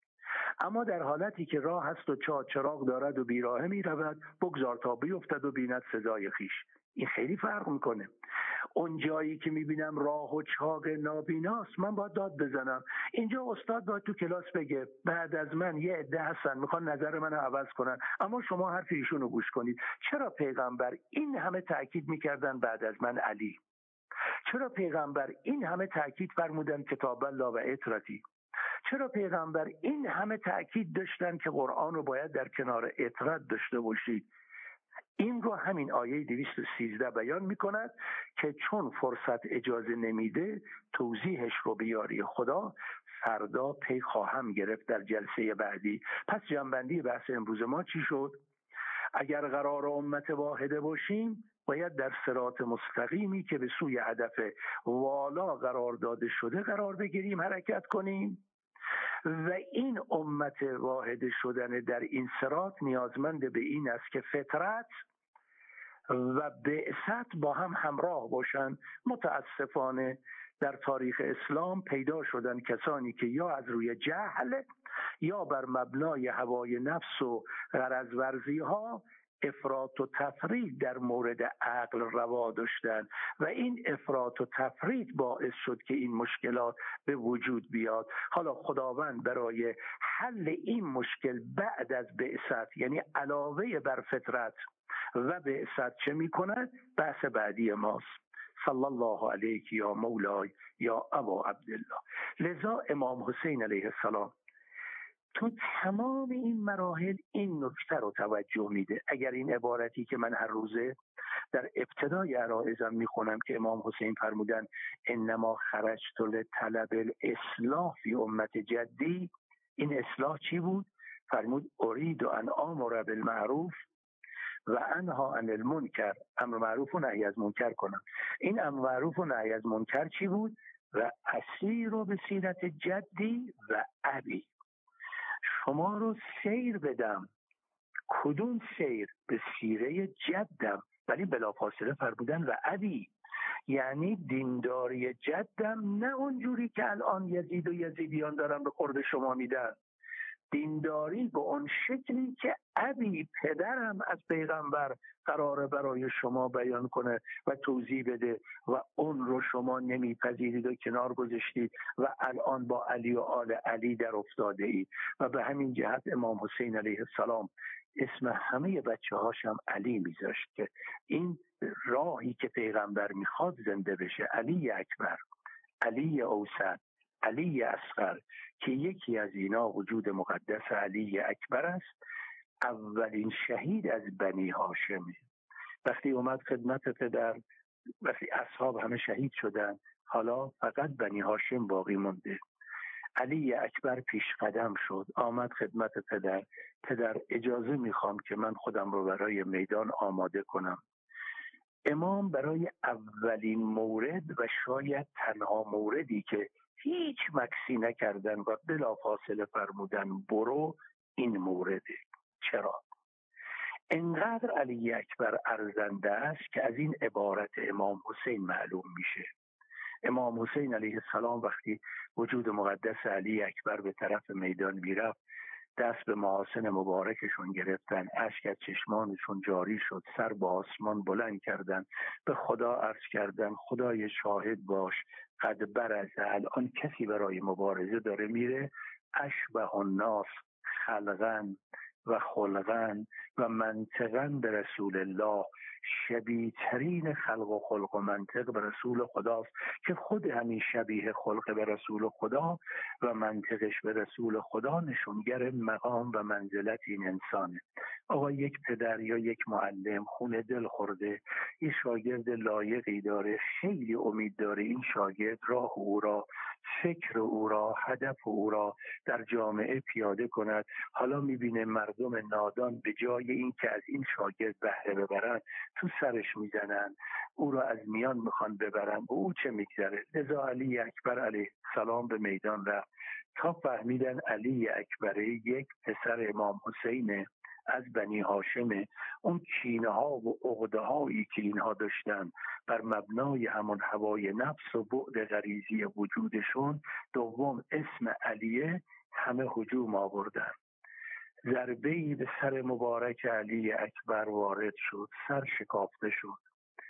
[SPEAKER 2] اما در حالتی که راه هست و چاه چراغ دارد و بیراهه میرود، بگذار تا بیفتد و بیند سزای خیش. این خیلی فرق میکنه. اون جایی که میبینم راه و چاق نابیناست، من باید داد بزنم. اینجا استاد باید تو کلاس بگه بعد از من یه عده هستن میخوان نظر منو عوض کنن، اما شما حرف ایشون رو گوش کنید. چرا پیغمبر این همه تاکید میکردن بعد از من علی؟ چرا پیغمبر این همه تاکید فرمودن کتاب الله و اطرتی؟ چرا پیغمبر این همه تاکید داشتن که قرآن رو باید در کنار اطرت داشته باشید؟ این رو همین آیه دویست و سیزده بیان میکند که چون فرصت اجازه نمیده توضیحش رو به یاری خدا فردا پی خواهم گرفت در جلسه بعدی. پس جنبندی بحث امروز ما چی شد؟ اگر قرار امت واحده باشیم باید در صراط مستقیمی که به سوی هدف والا قرار داده شده قرار بگیریم، حرکت کنیم. و این امت واحد شدن در این صراط نیازمند به این است که فطرت و بعثت با هم همراه باشن. متاسفانه در تاریخ اسلام پیدا شدن کسانی که یا از روی جهل یا بر مبنای هوای نفس و غرض ورزی ها افراط و تفرید در مورد عقل روا داشتن و این افراط و تفرید باعث شد که این مشکلات به وجود بیاد. حالا خداوند برای حل این مشکل بعد از بعثت، یعنی علاوه بر فطرت و بعثت، چه میکند؟ بحث بعدی ماست. صلی الله علیک یا مولای یا ابا عبدالله. لذا امام حسین علیه السلام تو تمام این مراحل این نکته رو توجه میده. اگر این عبارتی که من هر روزه در ابتدای عرائزم میخونم که امام حسین فرمودن انما خرجت لطلب الاصلاح فی امت جدی، این اصلاح چی بود؟ فرمود ارید ان آمر بالمعروف و انها عن المنکر، امر معروف و نهی از منکر کنم. این امر معروف و نهی از منکر چی بود؟ و اسیر و به سیرت جدی و ابی، شما رو سیر بدم. کدوم سیر؟ به سیره جدم، ولی بلافاصله فرمودن و ابی، یعنی دینداری جدم، نه اونجوری که الان یزید و یزیدیان دارن به خورد شما میدن. دینداری به اون شکلی که ابی، پدرم، از پیغمبر قراره برای شما بیان کنه و توضیح بده و اون رو شما نمیپذیرید و کنار گذاشتید و الان با علی و آل علی در افتاده اید. و به همین جهت امام حسین علیه السلام اسم همه بچه هاشم علی میذاشت که این راهی که پیغمبر میخواد زنده بشه. علی اکبر، علی اوسط، علی اصغر، که یکی از اینا وجود مقدس علی اکبر است، اولین شهید از بنی هاشمه. وقتی اومد خدمت پدر، وقتی اصحاب همه شهید شدن، حالا فقط بنی هاشم باقی مونده. علی اکبر پیش قدم شد، آمد خدمت پدر. پدر اجازه میخوام که من خودم رو برای میدان آماده کنم. امام برای اولین مورد و شاید تنها موردی که هیچ مکسی نکردن و بلافاصله فرمودن برو، این مورده. چرا؟ انقدر علی اکبر ارزنده است که از این عبارت امام حسین معلوم میشه. امام حسین علیه السلام وقتی وجود مقدس علی اکبر به طرف میدان میرفت، دست به محاسن مبارکشون گرفتن، اشک از چشمانشون جاری شد، سر به آسمان بلند کردن، به خدا عرض کردن خدای شاهد باش، قد برز، الان کسی برای مبارزه داره میره، اشبه الناس خلقن و خلقن و منطقن به رسول الله، شبیه ترین خلق و خلق و منطق به رسول خداست که خود همین شبیه خلق به رسول خدا و منطقش به رسول خدا نشونگر مقام و منزلت این انسانه. آقا یک پدر یا یک معلم خون دل خورده، این شاگرد لایقی داره، خیلی امید داره این شاگرد راه او را، فکر او را، هدف او را در جامعه پیاده کند. حالا میبینه مردم نادان به جای این که از این شاگرد بهره ببرن، تو سرش میزنن، او را از میان میخوان ببرن، و او چه میگذره. لذا علی اکبر علیه السلام به میدان رفت تا فهمیدن علی اکبر یک پسر امام حسینه از بنی هاشمه. اون کینه ها و عقده هایی که اینها داشتن بر مبنای همون هوای نفس و بعد غریزی وجودشون، دوم اسم علیه، همه هجوم آوردن. ضربه‌ای به سر مبارک علی اکبر وارد شد، سر شکافته شد،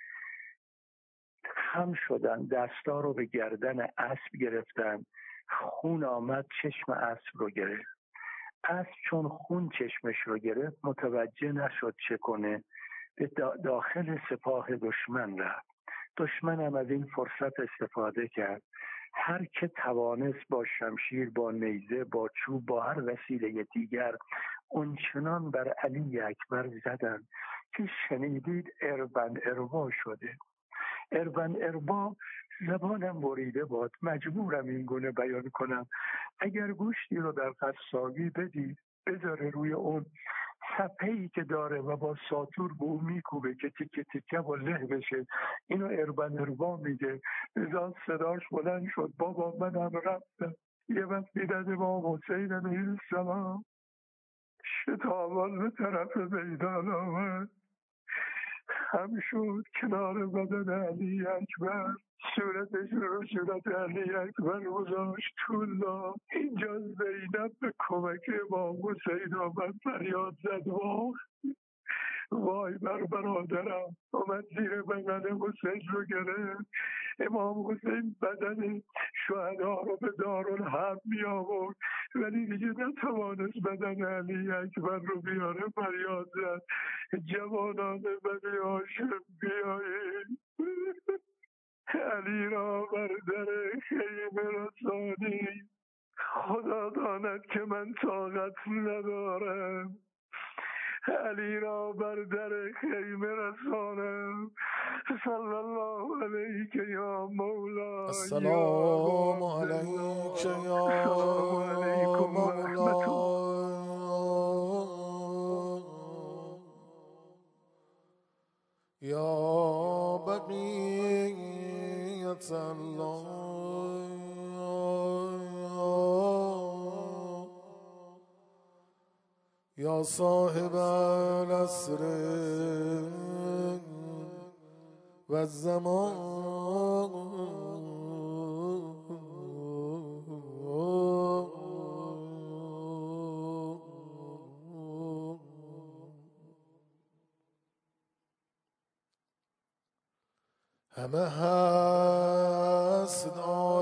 [SPEAKER 2] خم شدن، دستا رو به گردن اسب گرفتن، خون آمد چشم اسب رو گرفت. اسب چون خون چشمش رو گرفت متوجه نشد چه کنه، به داخل سپاه دشمن رفت. دشمن هم از این فرصت استفاده کرد، هر که توانست با شمشیر، با نیزه، با چوب، با هر وسیله دیگر اونچنان بر علی اکبر زدن که شنیدید اربن اربا شده. اربن اربا، زبانم بریده باد، مجبورم این گونه بیان کنم. اگر گوشتی رو در قصابی بدی بذاره روی اون صفحه‌ای که داره و با ساتور به اون میکوبه که تیکه تیکه و له بشه، اینو اربن اربا میگه. نزان صداش بلند شد، بابا منم رفتم. یه وقت دیدن امام حسین علیه السلام شتابان به طرف میدان آمد، خم شد کنار بدن علی اکبر، صورتش رو صورت علی اکبر گذاشت طول داد. اینجا زینب به کمک امام حسین آمد، فریاد زد وای وای بر برادرم. آمد زیر بغل حسین رو گرفت. امام حسین بدن شهدا رو به دارالحرب می آورد ولی دیگه نتوانست بدن علی اکبر رو بیاره. فریاد زد جوانان بنی هاشم بیایید، علی را بر در خیمه رسانید. خدا داند که من طاقت ندارم علی را بر در خیمه رسانم. صلی الله علیک یا مولا.
[SPEAKER 3] السلام علیک یا مولا. یا بقیت الله، یا صاحب العصر و الزمان. همه هست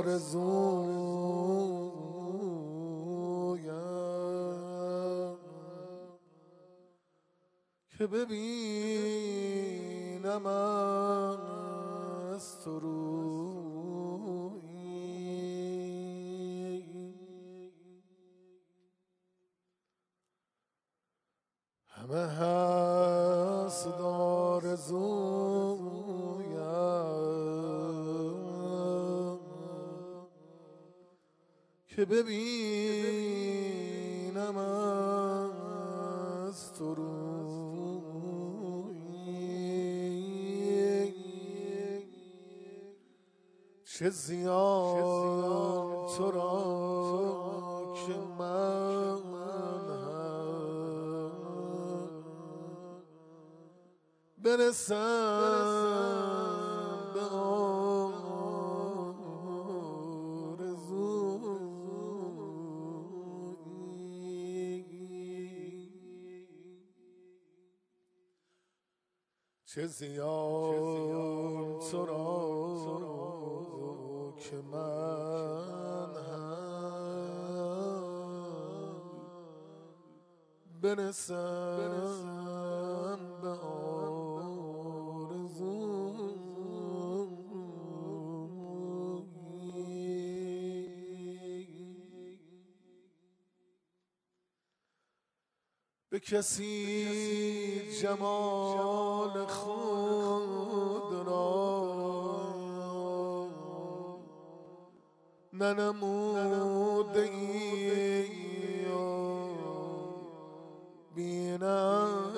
[SPEAKER 3] آرزویم که ببینم از تو رویی. همه هست آرزویم که ببینم از تو رویی. چه زیان تو را که من هم برسم به چه زیان تو را که من هم برسم به آرزویی. به کسی جمال خود را ننموده ای بینم،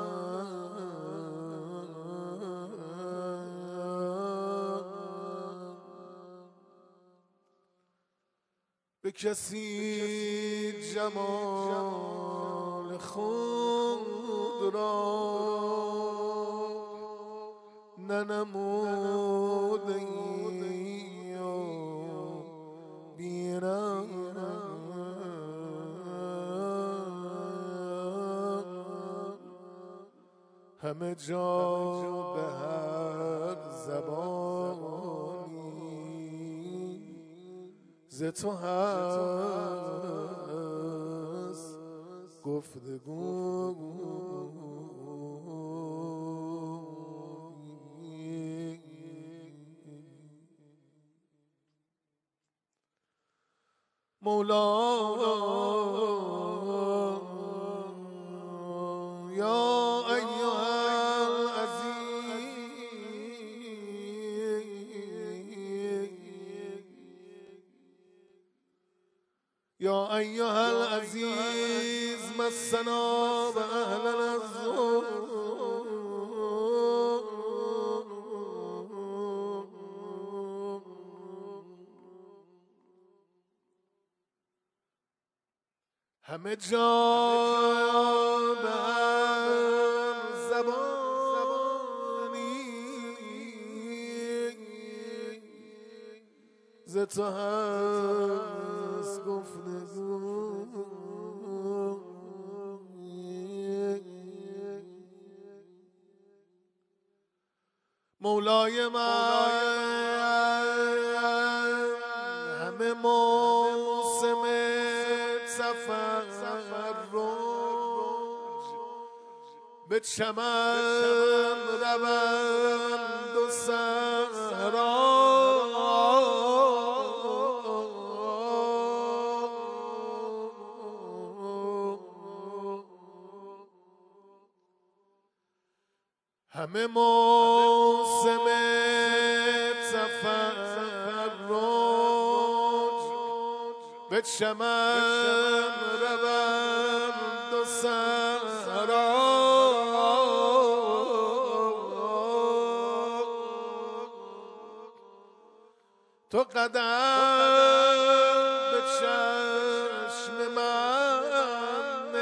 [SPEAKER 3] به کسی جمال خود را ننموده ای بینم. همه جا به هر زبانی ز تو هست گفتگو. مولا یا ایها العزیز، یا ایها العزیز مسنا و اهلنا الضر، همه جا به هر زبانی تو هست گفتگو مولای من همه موسم تفرج به چمن روند و صحرا همه موسم تفرج به چمن روند و صحرا تو قدم به چشم من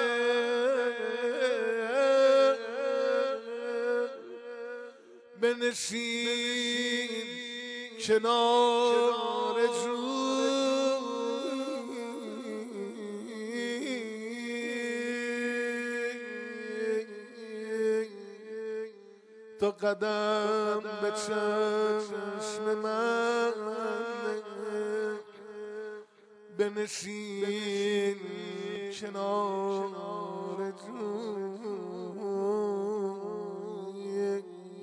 [SPEAKER 3] بنشین کنار تو قدم به چشم من بنشین کنار جوی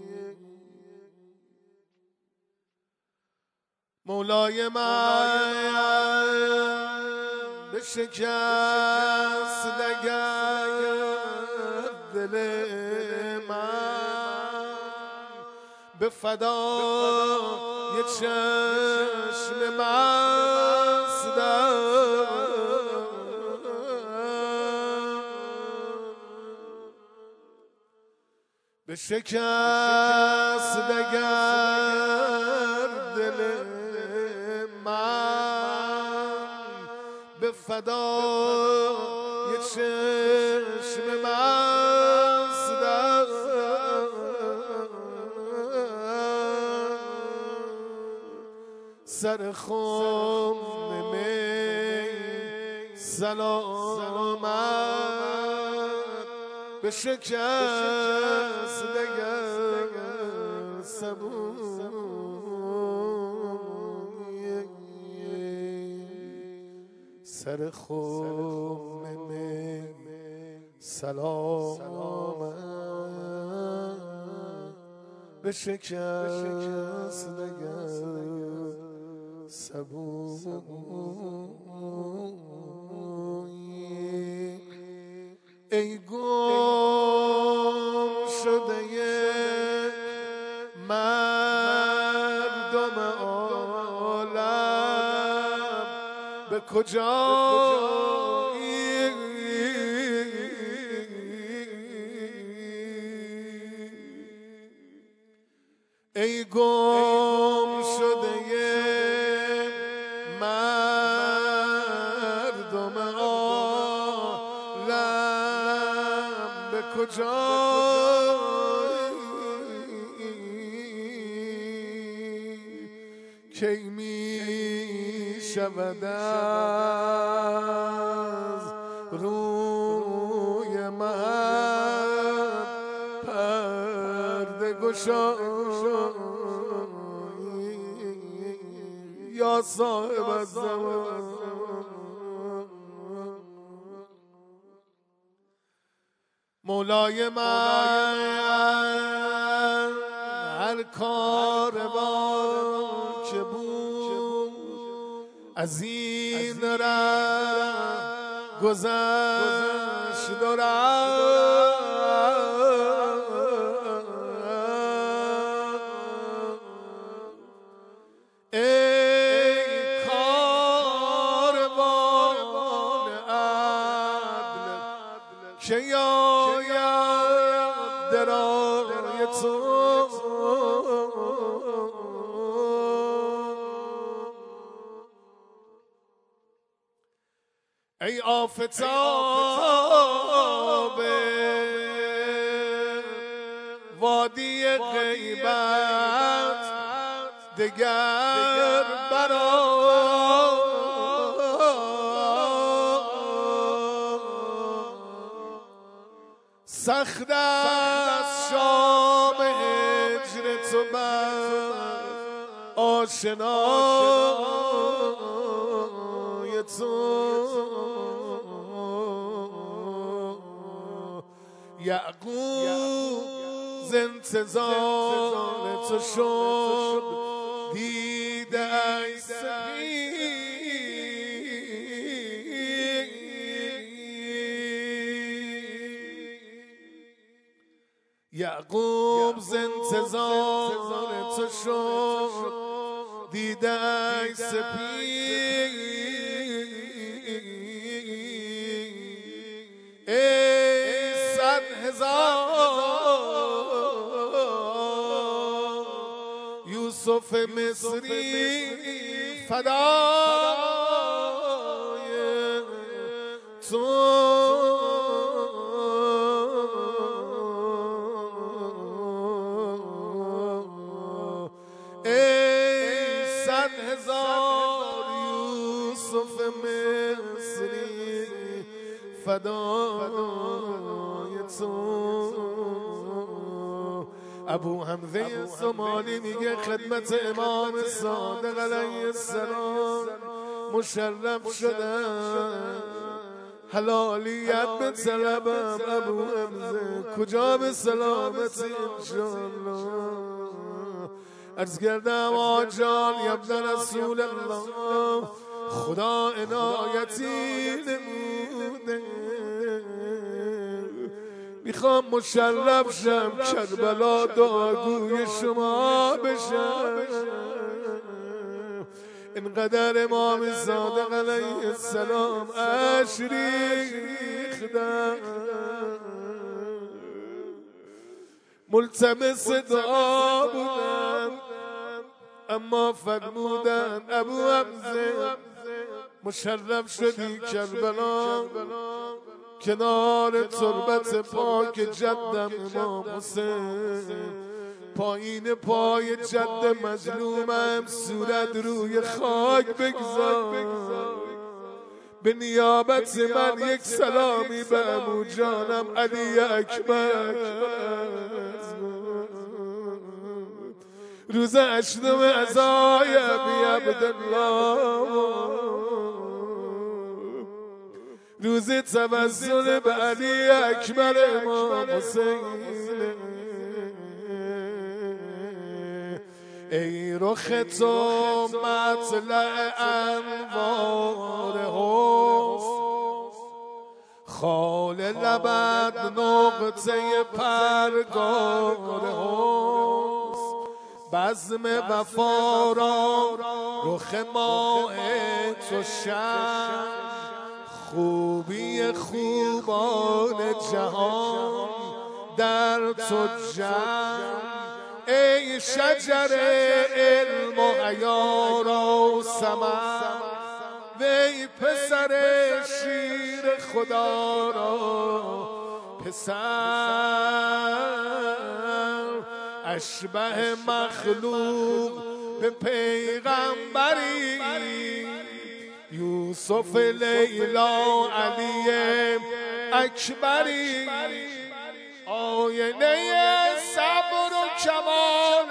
[SPEAKER 3] مولای من به شکست دگر دل من به فدای چشم مستم به شکست دگر دل من به فدای چشم مستم سر خم می سلامت به شکست دگر سبوی سر خم می سلامت به شکست دگر سبوی ای گم شده مردم عالم به کجایی ای گم شده مردم عالم به کجایی کی می شود از روی من پرده گشایی یا صاحب الزمان مولای من هر کاروان که بود از این ره گذشت و رفت ای کاروان عدل که یاید درای تو ای آفتاب وادی غیبت دگر برا سخت است شام هجر تو بر آشنای تو یعقوب ز انتظار تو شد دیده ای یعقوب ز انتظار تو شد دیده ای سپید ای صد هزار یوسف مصری فدای تو هزار یوسف مصری فدای تو. ابو حمزه صومالی میگه خدمت امام صادق علیه السلام مشرف شدم حلالیت به طلبم ابو حمزه کجا به سلامتی انشاءالله عرض کردم آجان یبن رسول الله خدا عنایتی نموده میخوام مشرف شم کربلا دعاگوی شما بشم اینقدر امام صادق علیه السلام اشک ریختم ملتمس دعا بودم اما فرمودن ابو حمزه مشرف شدی کربلا کنار تربت پاک جدم امام حسین پایین پای جد مظلومم صورت روی خاک بگذار به نیابت من یک سلامی به عمو جانم علی اکبر روز اشتم عزای ابی عبدالله روز توسل به علی اکبر امام حسین ای رخ تو مطلع انوار حسن خال لبت نقطه پرگار حسن بزم وفا را رخ ماه تو شم خوبی خوبان جهان در تو جمع ای شجر علم و عیار و ثمر وی پسر شیر خدا را پسر اشبه مخلوق به پیغمبری یوسف لیلا علی اکبری آینه صبر و کمال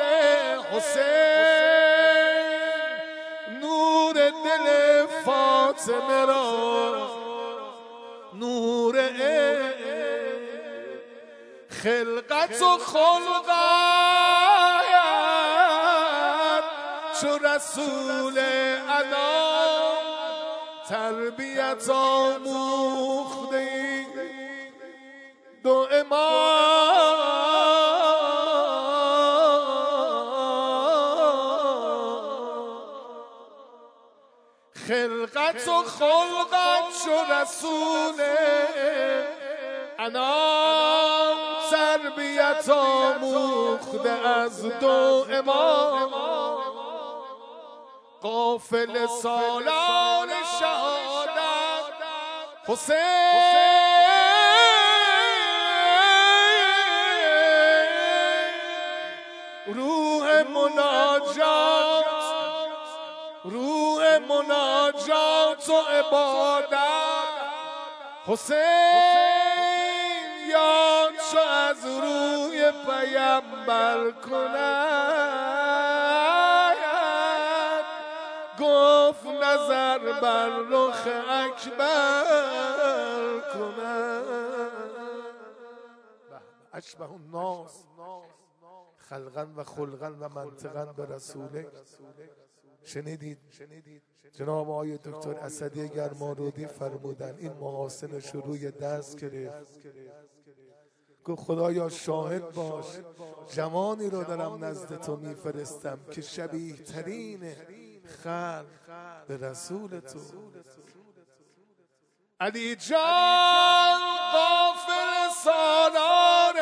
[SPEAKER 3] حسین نور دل فاطمه را نور خلقت و خلقت چو رسول انام تربیت آموخته دو خلقت و خلقت چو رسول انام تربیت آموخته از دو امام قافل سالار شهادت حسین روح مناجات مناجات و عبادت حسین یاد شو از روی پیامبر کند گفت نظر بر رخ اکبر کند اشبه الناس خلقا و خلقا و منطقا به رسوله. شنیدید جناب آقای دکتر اسدی گرمارودی فرمودن این محاسن روی دست گرفت گفت خدایا شاهد باش جوانی رو دارم نزد تو میفرستم که شبیه ترین خلق به رسول تو. علی جان غافل سالار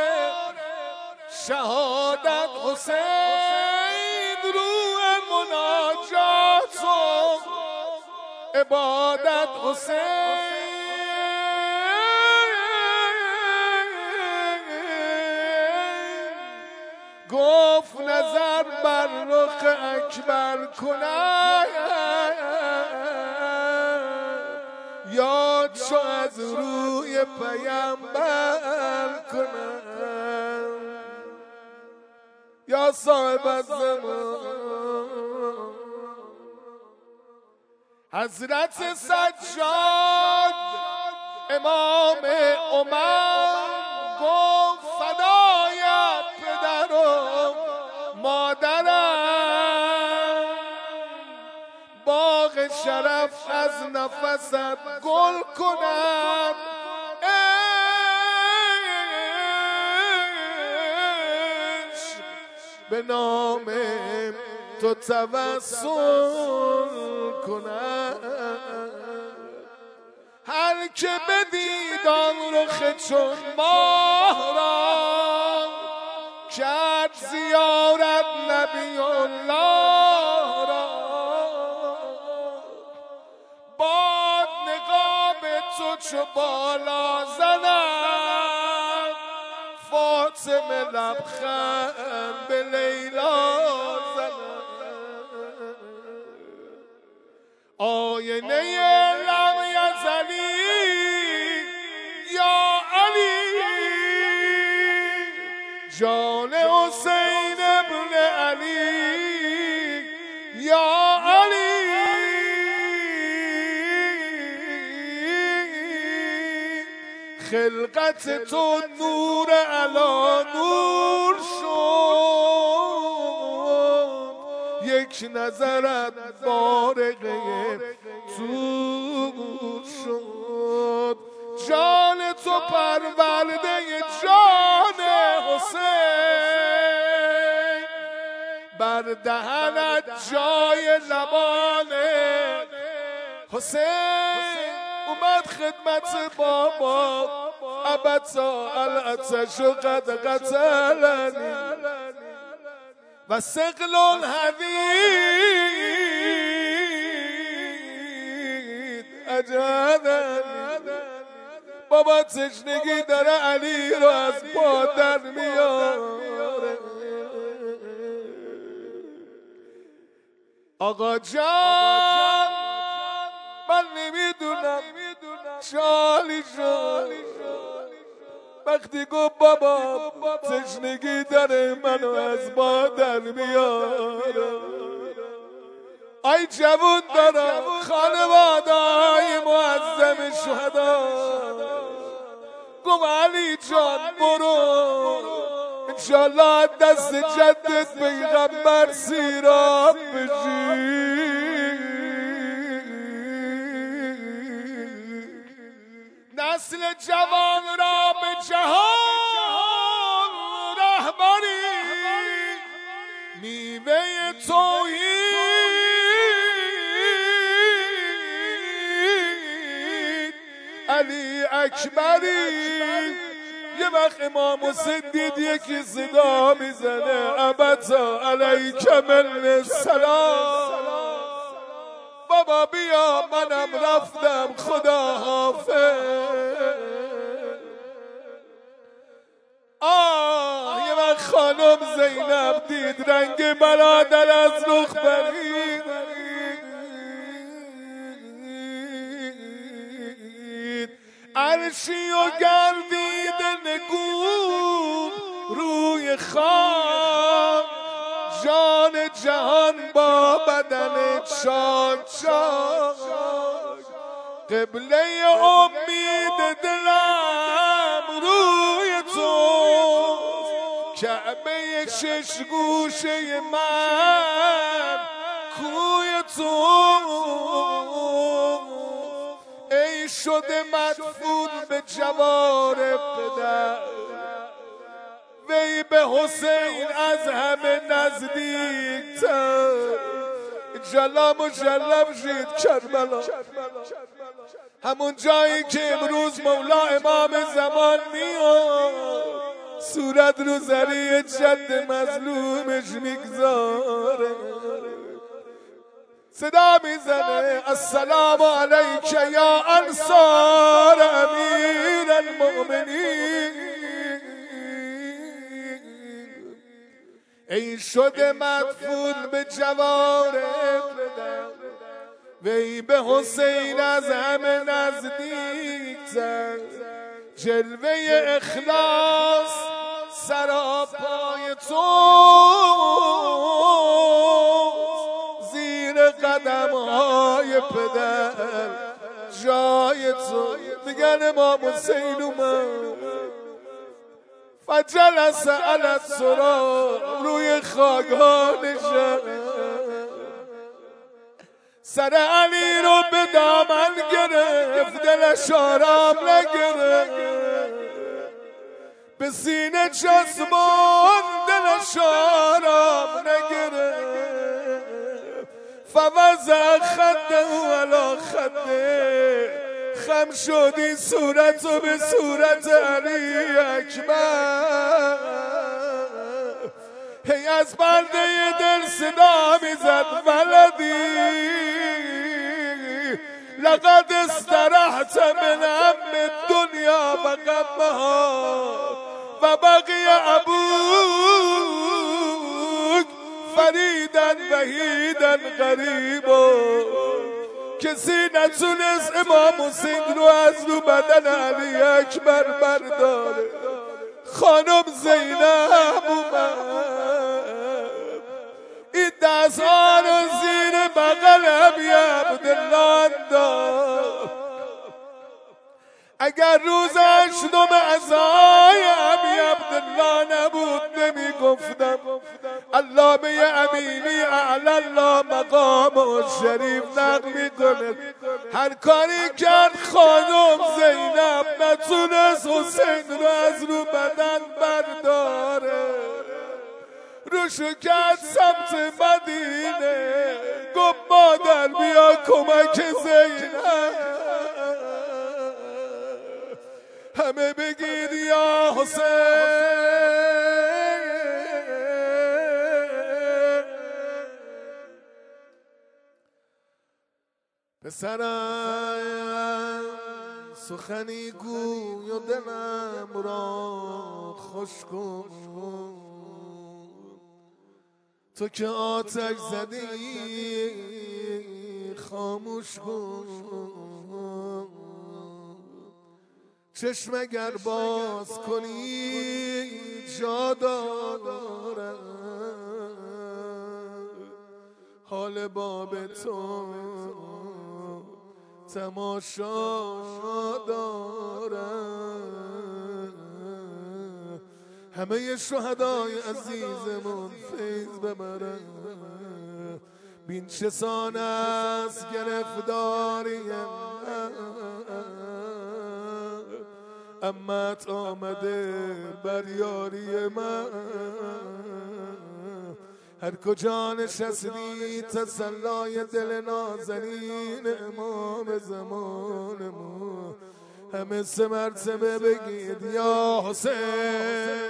[SPEAKER 3] شهادت حسین روح مناجات و عبادت حسین گفت نظر بر رخ اکبر کند یاد شو از روی پیامبر کند. یا صاحب الزمان حضرت سجاد امام امم گفت فدای پدر و مادرم باغ شرف از نفست گل کند به نام تو توسل کند. هر که بدید آن رخ چون ماه را کرد زیارت نبی الله را باد نقاب تو چو بالا زند فاطمه لبخند به لیلا زند آینه لم یزلی یا علی جان حسین ابن علی یا علی خلقت تو نور علی نور شد یک نظرت بارقه تو شد جان تو پرورده جان حسین بر دهنت جای لبان حسین اومد خدمت بابا ابتا العطش قد قتلنی و ثقل الحدید اجهدنی بابا تشنگی داره علی رو از پا در میاره آقا جان من نمیدونم شالی شد وقتی گفت بابا تشنگی داره منو از با در میاره ای جوون دارم خانواده های معظم شهدا گفت علی جان برو انشالله دست جدت پیغمبر سیراب بشی نسل جوان را به جهان رهبری میوه توحید علی اکبری. یه وقت امام حسین دید یکی صدا میزنه ابتا علیک من السلام بابا بیا منم رفتم خدا حافظ. آه یه وقت خانم زینب دید رنگ برادر از رخ برید و گردیده نگون روی خاک، جان جهان با بدن شاد شاد، قبله امید دلم روی تو، کعبه شش گوشه من کوی تو، ای شده مدفون به جوار پدر، وی به حسین از همه نزدیکتر، جلا مجلب شید کربلا، همون جایی که امروز مولا امام زمان میاد صورت رو زری جد مظلومش میگذاره، صدا میزنه السلام علیک یا انصار امیر المؤمنین، ای شده مدفون به جوار پدر، وی به حسین از همه نزدیکتر، جلوه اخلاص سراپای تو، زیر قدم های پدر جای تو، میگن امام حسین اومد فجلس علی التراب، روی خاک ها نشست، سر علی رو به دامن گرفت، دلش آرام نگرفت، به سینه چسبان دلش آرام نگرفت، فوضع خده علی خده، خم شدی صورتو به صورت علی اکبر، هی از پرده دل صدا میزد ولدی لقد استرحت من هم الدنیا و غمها و بقی ابوک فریدا وحیدا غریبا، کسی نتونست امام حسین رو از رو بدن علی اکبر برداره، خانم زینب اومد این دست ها رو زیر بغل ابی عبدالله انداخت، اگر روز هشتم عزای ابی عبدالله نبود نمی گفتم علامه امینی اعلی الله مقام شریف نقل میکنه هر کاری کرد خانم زینب نتونست حسین رو از رو بدن برداره، روشو کرد سمت مدینه، گفت مادر بیا کمک زینب، همه بگید یا حسین، پسرم سخنی گوی و دلم را خوش کن، تو که آتش زدی خاموش کن، چشم اگر باز کنی جا دارم، حال باب تو تماشا دارم، همه شهدای عزیزمون فیض ببرن، بین چه سان است گرفتاریم، امت آمده بر یاری من، هر کجا نشستی تسلای دل نازنین امام زمانمون، همه سه مرتبه بگید یا حسین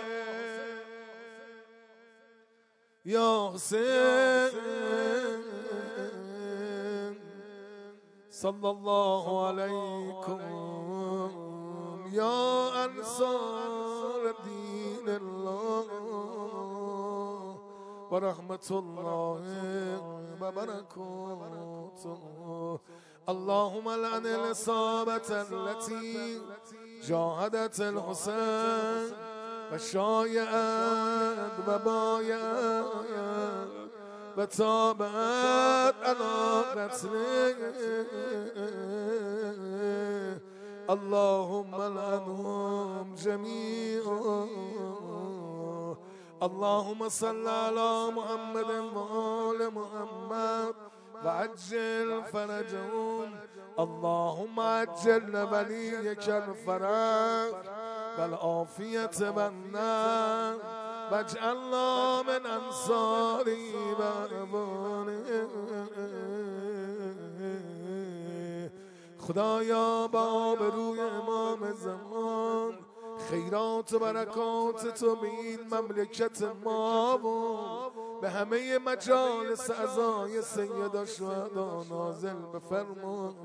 [SPEAKER 3] یا حسین، صلی الله علیکم یا انصار دین الله و رحمت الله وبركاته. اللهم لعن الإصابة التي جاهدت الحسين وشايعت وبايعت وتابعت على قتله. اللهم لعنهم جميعا. اللهم صل على محمد وآل محمد وعجل فرجهم. اللهم عجل وليك الفرج والعافية والنعم واجعلنا من أنصاره وأعوانه. خدایا با آبروی امام زمان خیرات و برکات تو به این مملکت ما و به همه مجالس عزای سید شهدا نازل بفرما.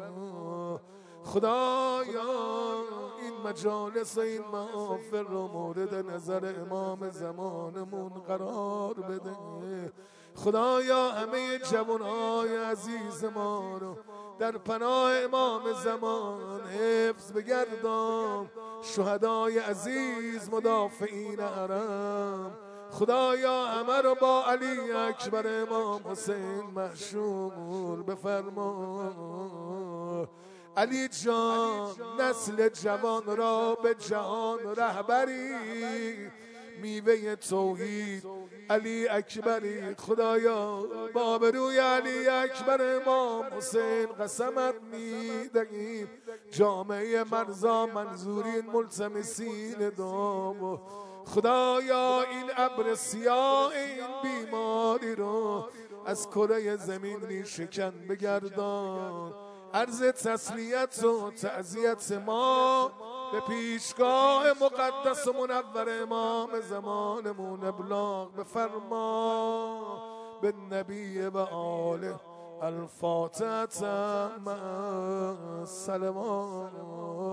[SPEAKER 3] خدایا این مجالس و این محافل رو مورد نظر امام زمانمون قرار بده. خدایا همه جوانهای عزیز ما رو در پناه امام زمان حفظ بگردان. شهدای عزیز مدافعین حرم خدایا همه رو با علی اکبر امام حسین مشهور بفرما. علی جان نسل جوان را به جهان رهبری، میوه توحید علی اکبری. خدایا با آبروی علی اکبر امام حسین قسمت میدهیم جامعه مرزا منظورین ملتمسین دام. خدایا این ابر سیاه این بیماری رو از کره زمین ریشه‌کن بگردان. عرض تسلیت و تعزیت ما به پیشگاه مقدس و منور امام زمانمون ابلاغ بفرما. به نبی و آله الفاتحه مع السلام.